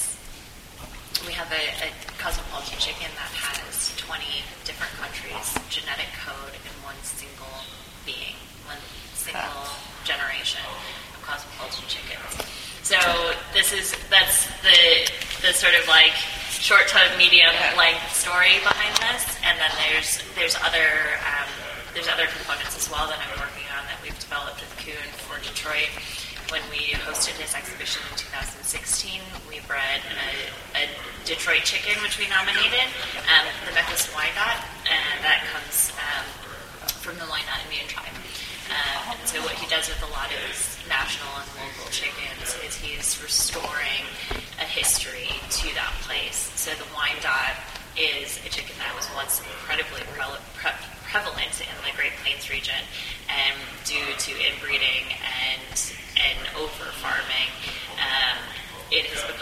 we have a, a cosmopolitan chicken that has twenty different countries' genetic code in one single being, one single generation of cosmopolitan chickens. So this is that's the the sort of like short to medium length story behind this, and then there's there's other um, there's other components as well that I'm working on that we've developed with Koen for Detroit. When we hosted his exhibition in two thousand sixteen, we bred a, a Detroit chicken, which we nominated, um, the Mechels Wyandotte, and that comes um, from the Wyandotte Indian tribe. Um, and so what he does with a lot of his national and local chickens is he's restoring a history to that place. So the Wyandotte is a chicken that was once incredibly pre- pre- prevalent in the Great Plains region, and due to inbreeding and and over farming, um, it has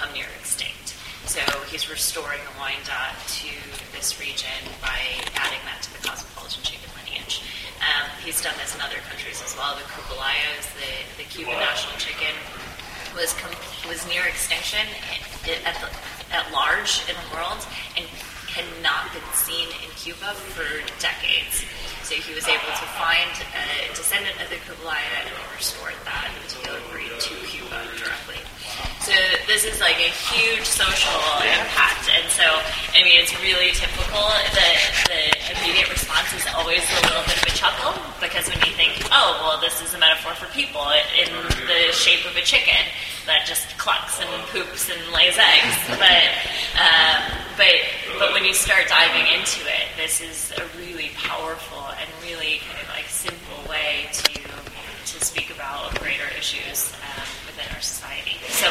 he's restoring the Wyandotte to this region by adding that to the cosmopolitan chicken lineage. Um, he's done this in other countries as well. The Kukulayas, the, the Cuban national chicken, was com- was near extinction at, the, at large in the world and had not been seen in Cuba for decades. So he was able to find a descendant of the Kukulaya and restored that particular breed to Cuba directly. So this is like a huge social impact, and so I mean it's really typical. The the immediate response is always a little bit of a chuckle, because when you think, oh well, this is a metaphor for people in the shape of a chicken that just clucks and poops and lays eggs, but um, but but when you start diving into it, this is a really powerful and really kind of like simple way to to speak about greater issues um, within our society. So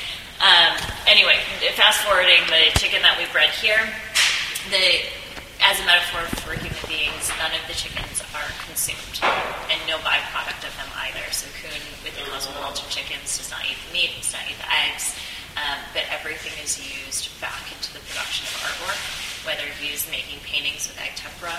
um, anyway, fast forwarding the chicken that we bred here, the as a metaphor for human beings, none of the chickens are consumed, and no byproduct of them either. So Kuhn, with the cosmopolitan chickens, does not eat the meat, does not eat the eggs, um, but everything is used back into the production of artwork, whether he's making paintings with egg tempera,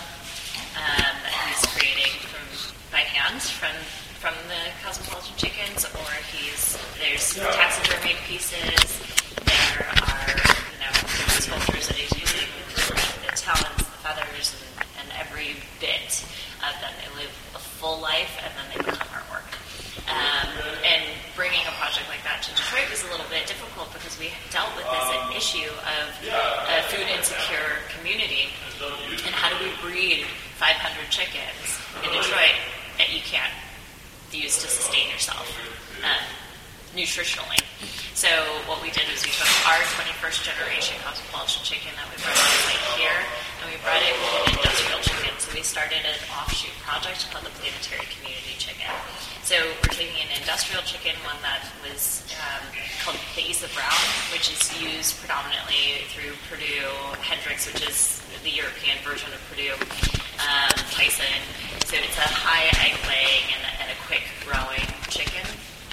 um, that he's creating from by hand from from the cosmopolitan chickens, or he's there's taxidermy pieces, there are you know sculptures that he's using the talons, the feathers, and, and every bit of them. They live a full life and then they become artwork. Um, and bringing a project like that to Detroit was a little bit difficult because we dealt with this issue of a food insecure community, and how do we breed five hundred chickens in Detroit that you can't use to sustain yourself um, nutritionally. So what we did was we took our twenty-first generation cosmopolitan chicken that we bred on site here, and we bred it with an industrial chicken. So we started an offshoot project called the Planetary Community Chicken. So we're taking an industrial chicken, one that was um, called the Isa Brown, which is used predominantly through Purdue, Hendrix, which is the European version of Purdue, um, Tyson. So it's a high egg laying and, and a quick growing chicken.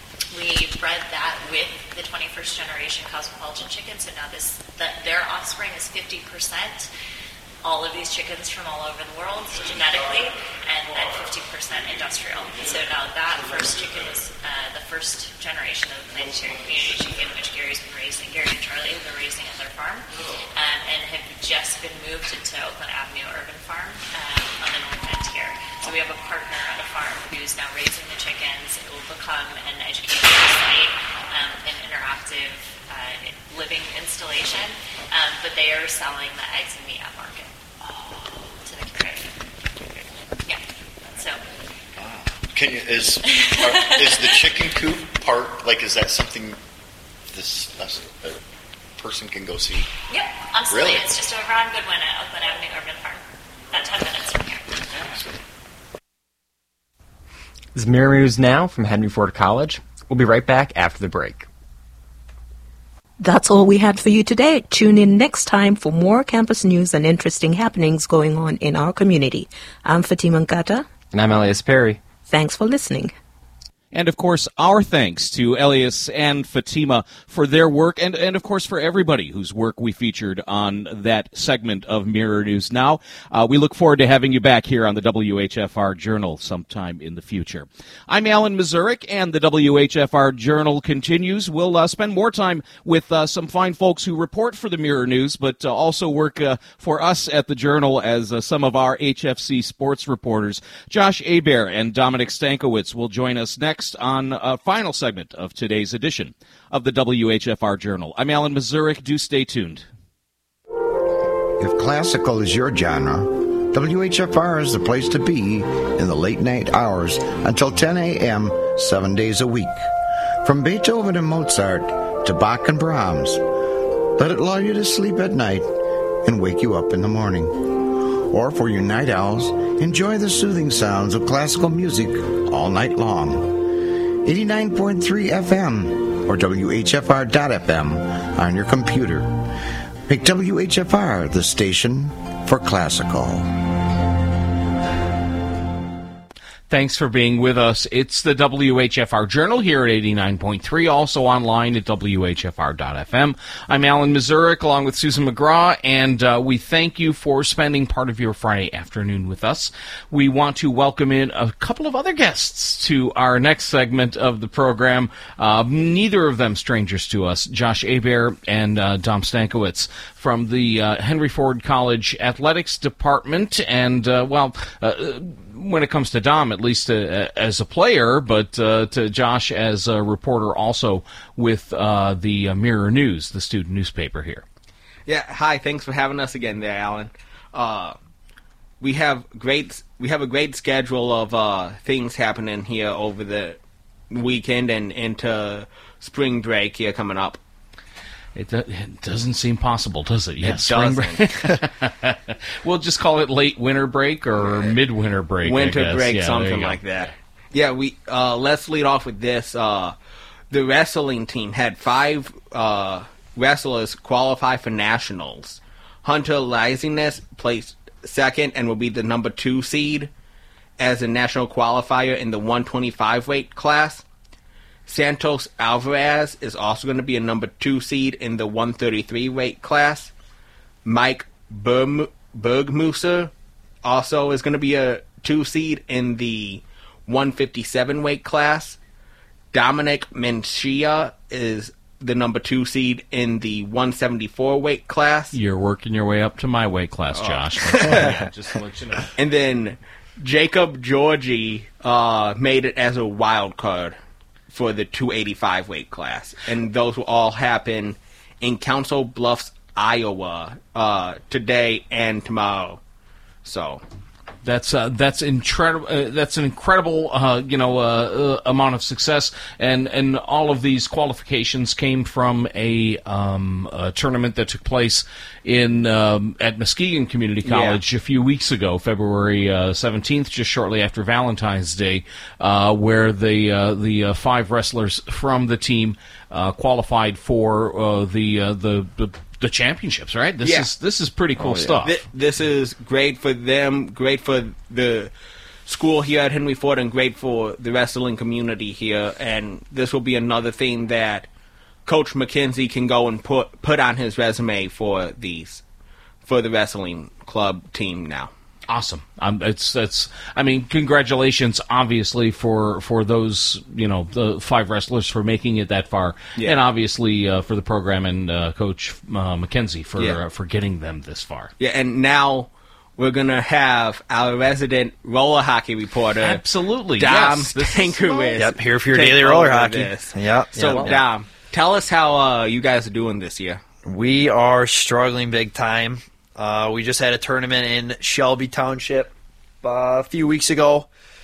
We bred that with the twenty-first generation cosmopolitan chicken. So now this, the, their offspring is fifty percent. All of these chickens from all over the world genetically, and then fifty percent industrial. So now that first chicken was uh, the first generation of Planetary Community Chicken, which Gary's been raising. Gary and Charlie have been raising at their farm, um, and have just been moved into Oakland Avenue Urban Farm um, on the north end here. So we have a partner at a farm who's now raising the chickens. It will become an educational site, um, an interactive uh, living installation, um, but they are selling the eggs and meat at market. Yeah. So. Can you is are, is the chicken coop part like is that something this a, a person can go see? Yep, absolutely. Really? It's just over on Goodwin at Oakland Avenue Urban Farm. About ten minutes from here. This is Mirror News Now from Henry Ford College. We'll be right back after the break. That's all we had for you today. Tune in next time for more campus news and interesting happenings going on in our community. I'm Fatima Nkata. And I'm Elias Perry. Thanks for listening. And, of course, our thanks to Elias and Fatima for their work, and, and of course, for everybody whose work we featured on that segment of Mirror News Now. Uh, we look forward to having you back here on the W H F R Journal sometime in the future. I'm Alan Mazurek, and the W H F R Journal continues. We'll uh, spend more time with uh, some fine folks who report for the Mirror News, but uh, also work uh, for us at the Journal as uh, some of our H F C sports reporters. Josh Hebert and Dominic Stankiewicz will join us next on a final segment of today's edition of the W H F R Journal. I'm Alan Mazurek. Do stay tuned. If classical is your genre, W H F R is the place to be in the late night hours until ten a.m., seven days a week. From Beethoven and Mozart to Bach and Brahms, let it lull you to sleep at night and wake you up in the morning. Or for you night owls, enjoy the soothing sounds of classical music all night long. eighty-nine point three F M or W H F R dot F M on your computer. Make W H F R the station for classical. Thanks for being with us. It's the W H F R Journal here at eighty-nine point three, also online at W H F R dot F M. I'm Alan Mazurek along with Susan McGraw, and uh, we thank you for spending part of your Friday afternoon with us. We want to welcome in a couple of other guests to our next segment of the program. Uh, neither of them strangers to us, Josh Hebert and uh, Dom Stankiewicz from the uh, Henry Ford College Athletics Department. And, uh, well, uh, when it comes to Dom, at least uh, as a player, but uh, to Josh as a reporter also with uh, the uh, Mirror News, the student newspaper here. Yeah, hi, thanks for having us again there, Alan. Uh, we have great we have a great schedule of uh, things happening here over the weekend and into spring break here coming up. It, do, it doesn't seem possible, does it? Yes, it spring break. We'll just call it late winter break or midwinter break. Winter break, yeah, something like that. Yeah, we uh, let's lead off with this. Uh, the wrestling team had five uh, wrestlers qualify for nationals. Hunter Laziness placed second and will be the number two seed as a national qualifier in the one twenty-five weight class. Santos Alvarez is also going to be a number two seed in the one thirty-three weight class. Mike Berm- Bergmusser also is going to be a two seed in the one fifty-seven weight class. Dominic Menchia is the number two seed in the one seventy-four weight class. You're working your way up to my weight class, oh. Josh. Yeah, just to let you know. And then Jacob Georgie uh, made it as a wild card for the two eighty-five weight class. And those will all happen in Council Bluffs, Iowa, uh, today and tomorrow. So that's uh, that's incredible. Uh, that's an incredible, uh, you know, uh, uh, amount of success, and and all of these qualifications came from a, um, a tournament that took place in um, at Muskegon Community College yeah. a few weeks ago, February uh, seventeenth, just shortly after Valentine's Day, uh, where the uh, the uh, five wrestlers from the team uh, qualified for uh, the, uh, the the. The championships, right? This yeah. is this is pretty cool oh, yeah. stuff. Th- this is great for them, great for the school here at Henry Ford, and great for the wrestling community here. And this will be another thing that Coach McKenzie can go and put put on his resume for these for the wrestling club team now. Awesome. Um, it's it's. I mean, congratulations, obviously, for for those you know the five wrestlers for making it that far, yeah. and obviously uh, for the program and uh, Coach uh, McKenzie for yeah. uh, for getting them this far. Yeah, and now we're gonna have our resident roller hockey reporter, absolutely, Dom yes. Stankiewicz. Yep, here for your daily roller hockey. This. Yep. So, yep. Dom, tell us how uh, you guys are doing this year. We are struggling big time. Uh, we just had a tournament in Shelby Township uh, a few weeks ago.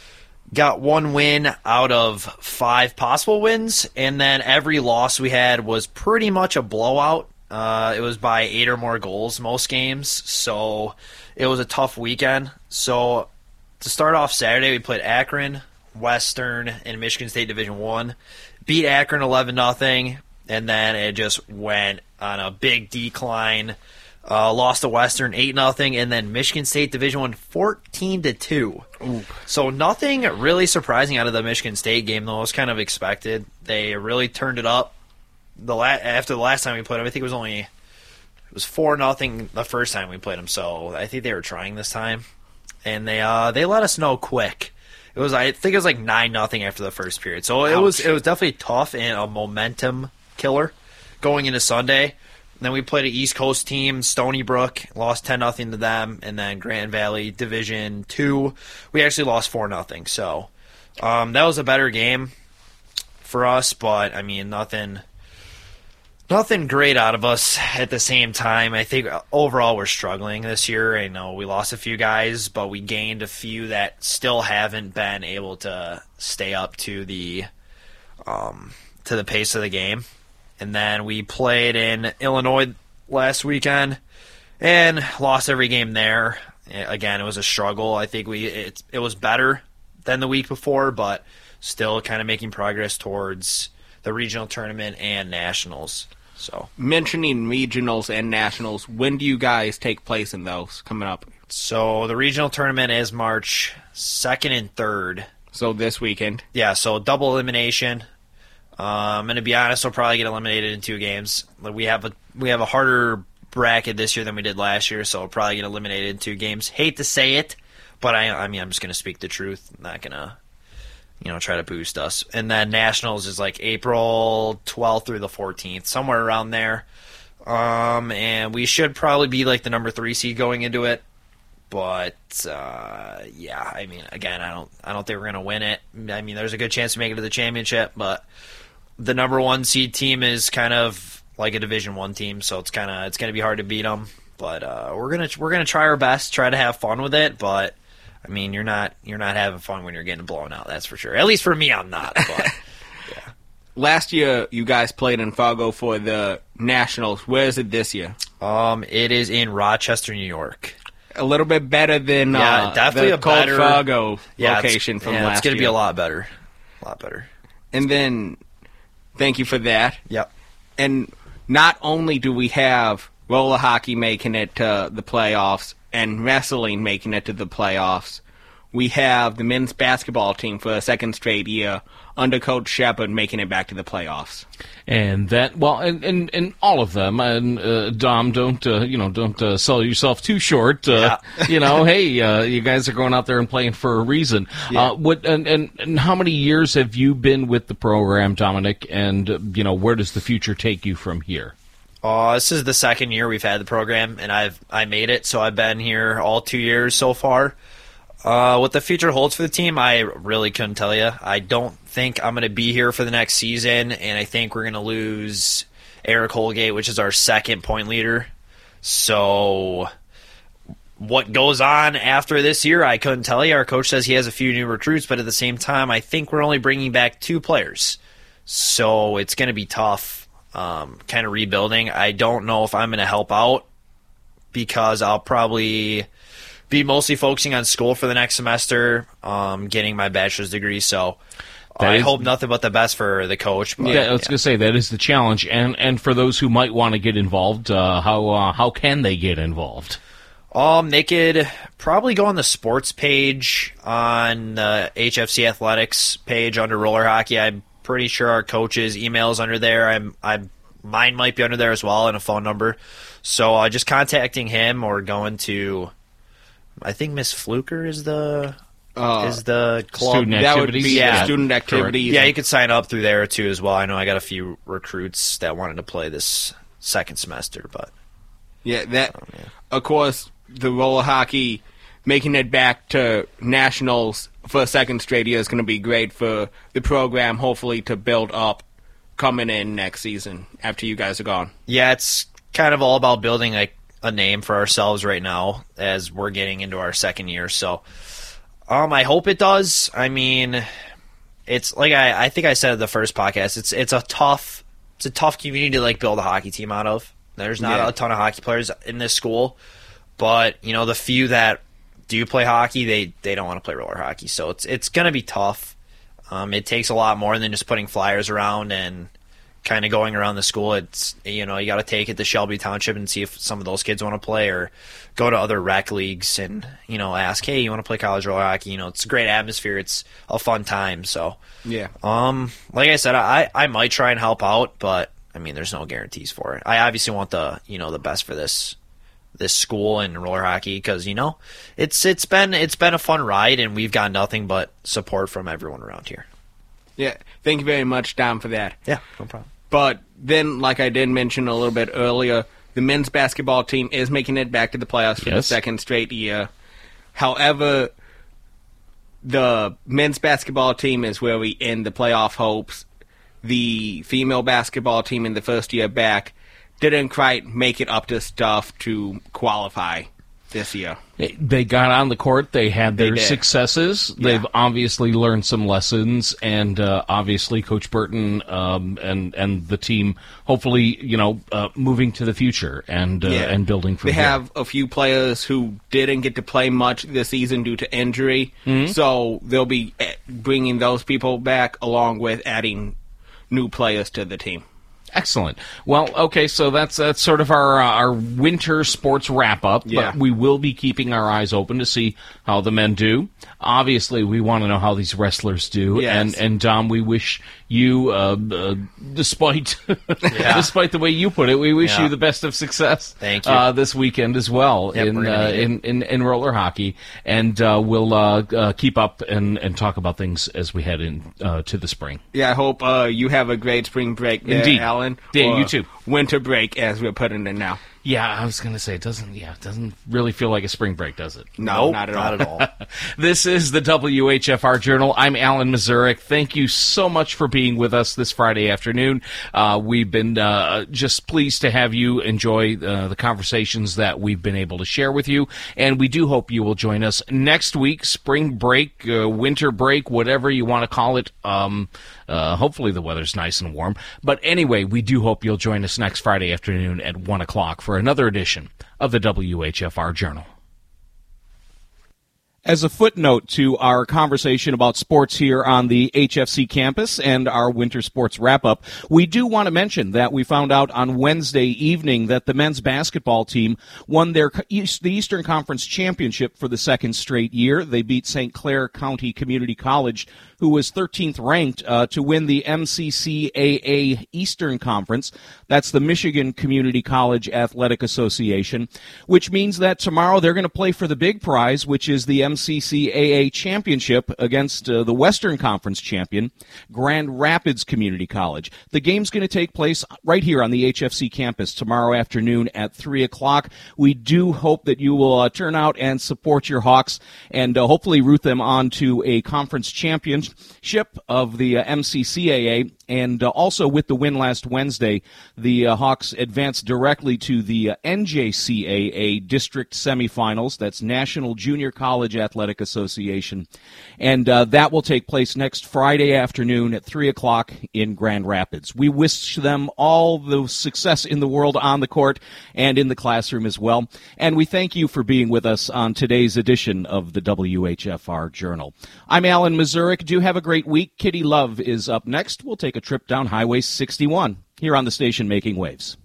Got one win out of five possible wins, and then every loss we had was pretty much a blowout. Uh, it was by eight or more goals most games, so it was a tough weekend. So to start off Saturday, we played Akron, Western, and Michigan State Division One. Beat Akron eleven nothing, and then it just went on a big decline. Uh, lost to Western eight nothing, and then Michigan State Division One fourteen to two. So nothing really surprising out of the Michigan State game, though. It was kind of expected. They really turned it up. The la- after the last time we played them, I think it was only it was four nothing the first time we played them. So I think they were trying this time, and they uh, they let us know quick. It was I think it was like nine nothing after the first period. So it Ouch. was it was definitely tough and a momentum killer going into Sunday. Then we played an East Coast team, Stony Brook, lost ten nothing to them, and then Grand Valley Division Two, we actually lost four nothing. So um, that was a better game for us, but I mean nothing, nothing great out of us at the same time. I think overall we're struggling this year. I know we lost a few guys, but we gained a few that still haven't been able to stay up to the um, to the pace of the game. And then we played in Illinois last weekend and lost every game there. Again, it was a struggle. I think we it, it was better than the week before, but still kind of making progress towards the regional tournament and nationals. So mentioning regionals and nationals, when do you guys take place in those coming up? So the regional tournament is March second and third, So this weekend. Yeah, so double elimination. Um, I'm going to be honest, we'll probably get eliminated in two games. We have a we have a harder bracket this year than we did last year, so we'll probably get eliminated in two games. Hate to say it, but I I mean I'm just going to speak the truth. I'm not going to you know try to boost us. And then Nationals is like April twelfth through the fourteenth, somewhere around there. Um, and we should probably be like the number three seed going into it. But uh, yeah, I mean, again, I don't, I don't think we're gonna win it. I mean, there's a good chance to make it to the championship, but the number one seed team is kind of like a Division One team, so it's kind of, it's gonna be hard to beat them. But uh, we're gonna, we're gonna try our best, try to have fun with it. But I mean, you're not, you're not having fun when you're getting blown out. That's for sure. At least for me, I'm not. But yeah. Last year, you guys played in Fargo for the Nationals. Where is it this year? Um, it is in Rochester, New York. A little bit better than yeah, uh, definitely the a Cold better Fargo yeah, location from yeah, last it's going to be year. a lot better. A lot better. And then, thank you for that. Yep. And not only do we have roller hockey making it to the playoffs and wrestling making it to the playoffs, we have the men's basketball team for a second straight year under Coach Shepard making it back to the playoffs. And that, well, and, and, and all of them, and uh, Dom, don't, uh, you know, don't uh, sell yourself too short. Uh, yeah. You know, hey, uh, you guys are going out there and playing for a reason. Yeah. Uh, what, and, and, and how many years have you been with the program, Dominic, and, uh, you know, where does the future take you from here? Uh, this is the second year we've had the program, and I've I made it, so I've been here all two years so far. Uh, what the future holds for the team, I really couldn't tell you. I don't think I'm going to be here for the next season, and I think we're going to lose Eric Holgate, which is our second point leader. So what goes on after this year, I couldn't tell you. Our coach says he has a few new recruits, but at the same time, I think we're only bringing back two players. So it's going to be tough, um, kind of rebuilding. I don't know if I'm going to help out because I'll probably be mostly focusing on school for the next semester, um, getting my bachelor's degree. So That I is- hope nothing but the best for the coach. But, yeah, I was going to say that is the challenge, and and for those who might want to get involved, uh, how uh, how can they get involved? Um, they could probably go on the sports page on the H F C Athletics page under roller hockey. I'm pretty sure our coach's email is under there. I'm, I'm mine might be under there as well, and a phone number. So uh, just contacting him or going to, I think Miss Fluker is the Uh, is the club. Student That would activities? be Yeah. student activities. Yeah, you could sign up through there too as well. I know I got a few recruits that wanted to play this second semester, but Yeah, that, of course, the roller hockey, making it back to nationals for a second straight year is going to be great for the program, hopefully, to build up coming in next season after you guys are gone. yeah, it's kind of all about building a, a name for ourselves right now as we're getting into our second year. So um, I hope it does. I mean, it's like I, I think I said in the first podcast, it's it's a tough it's a tough community to like build a hockey team out of. There's not Yeah. a ton of hockey players in this school, but you know the few that do play hockey, they they don't want to play roller hockey. So it's it's going to be tough. Um, it takes a lot more than just putting flyers around and kind of going around the school. It's you know you got to take it to Shelby Township and see if some of those kids want to play, or go to other rec leagues and you know ask, hey, you want to play college roller hockey? You know, it's a great atmosphere. It's a fun time. So Yeah. um, like I said, I I might try and help out, but I mean, there's no guarantees for it. I obviously want the you know the best for this this school and roller hockey because you know it's it's been it's been a fun ride and we've got nothing but support from everyone around here. Yeah, thank you very much, Dom, for that. Yeah, no problem. But then, like I did mention a little bit earlier, the men's basketball team is making it back to the playoffs for the Yes. second straight year. However, the men's basketball team is where we end the playoff hopes. The female basketball team in the first year back didn't quite make it up to stuff to qualify this year. They got on the court. They had They their did. successes. Yeah. They've obviously learned some lessons, and uh, obviously Coach Burton um, and and the team, hopefully, you know, uh, moving to the future and uh, Yeah. and building from They there. have a few players who didn't get to play much this season due to injury, Mhm. so they'll be eh, bringing those people back along with adding new players to the team. Excellent. Well, okay, so that's that's sort of our uh, our winter sports wrap up. Yeah. But we will be keeping our eyes open to see how the men do. obviously we want to know how these wrestlers do. Yes. And, and Dom, we wish you, uh, uh, despite yeah. despite the way you put it, we wish Yeah. you the best of success. Thank you. Uh, this weekend as well Yep, in, we're gonna uh, need it. in, in in roller hockey, and uh, we'll uh, uh, keep up and, and talk about things as we head in uh, to the spring. Yeah, I hope uh, you have a great spring break there, Indeed. Alan. Yeah, Or you too. Winter break, as we're putting it now. Yeah, I was going to say, it doesn't, yeah, it doesn't really feel like a spring break, does it? No, not at all. Not at all. This is the W H F R Journal. I'm Alan Mazurek. Thank you so much for being with us this Friday afternoon. Uh, we've been uh, just pleased to have you enjoy uh, the conversations that we've been able to share with you, and we do hope you will join us next week, spring break, uh, winter break, whatever you want to call it. Um, uh, hopefully the weather's nice and warm. But anyway, we do hope you'll join us next Friday afternoon at one o'clock for another edition of the W H F R Journal. As a footnote to our conversation about sports here on the H F C campus and our winter sports wrap-up, we do want to mention that we found out on Wednesday evening that the men's basketball team won their the Eastern Conference Championship for the second straight year. They beat Saint Clair County Community College, who was thirteenth ranked, uh, to win the M C C A A Eastern Conference. That's the Michigan Community College Athletic Association, which means that tomorrow they're going to play for the big prize, which is the M C C A A Championship against uh, the Western Conference champion, Grand Rapids Community College. The game's going to take place right here on the H F C campus tomorrow afternoon at three o'clock. We do hope that you will uh, turn out and support your Hawks and uh, hopefully root them on to a conference championship of the uh, M C C A A. And uh, also with the win last Wednesday, the uh, Hawks advanced directly to the uh, N J C A A district semifinals. That's National Junior College Athletic Association. And uh, that will take place next Friday afternoon at three o'clock in Grand Rapids. We wish them all the success in the world on the court and in the classroom as well. And we thank you for being with us on today's edition of the W H F R Journal. I'm Alan Mazurek. Do have a great week. Kitty Love is up next. We'll take a trip down Highway sixty-one here on the station Making Waves.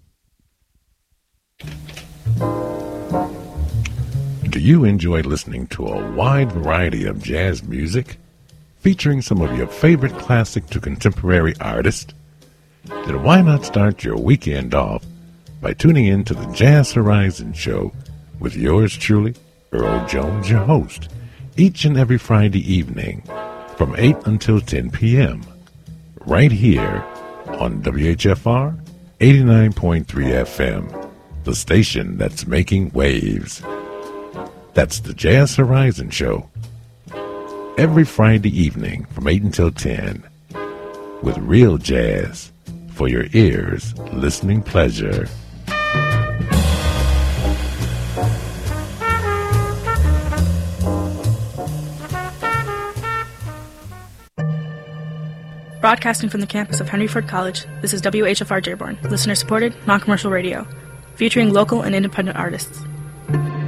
Do you enjoy listening to a wide variety of jazz music featuring some of your favorite classic to contemporary artists? Then why not start your weekend off by tuning in to the Jazz Horizon Show with yours truly, Earl Jones, your host, each and every Friday evening from eight until ten p.m. right here on W H F R eighty-nine point three F M, the station that's making waves. That's the Jazz Horizon Show, every Friday evening from eight until ten, with real jazz for your ears' listening pleasure. Broadcasting from the campus of Henry Ford College, this is W H F R Dearborn, listener-supported, non-commercial radio, featuring local and independent artists.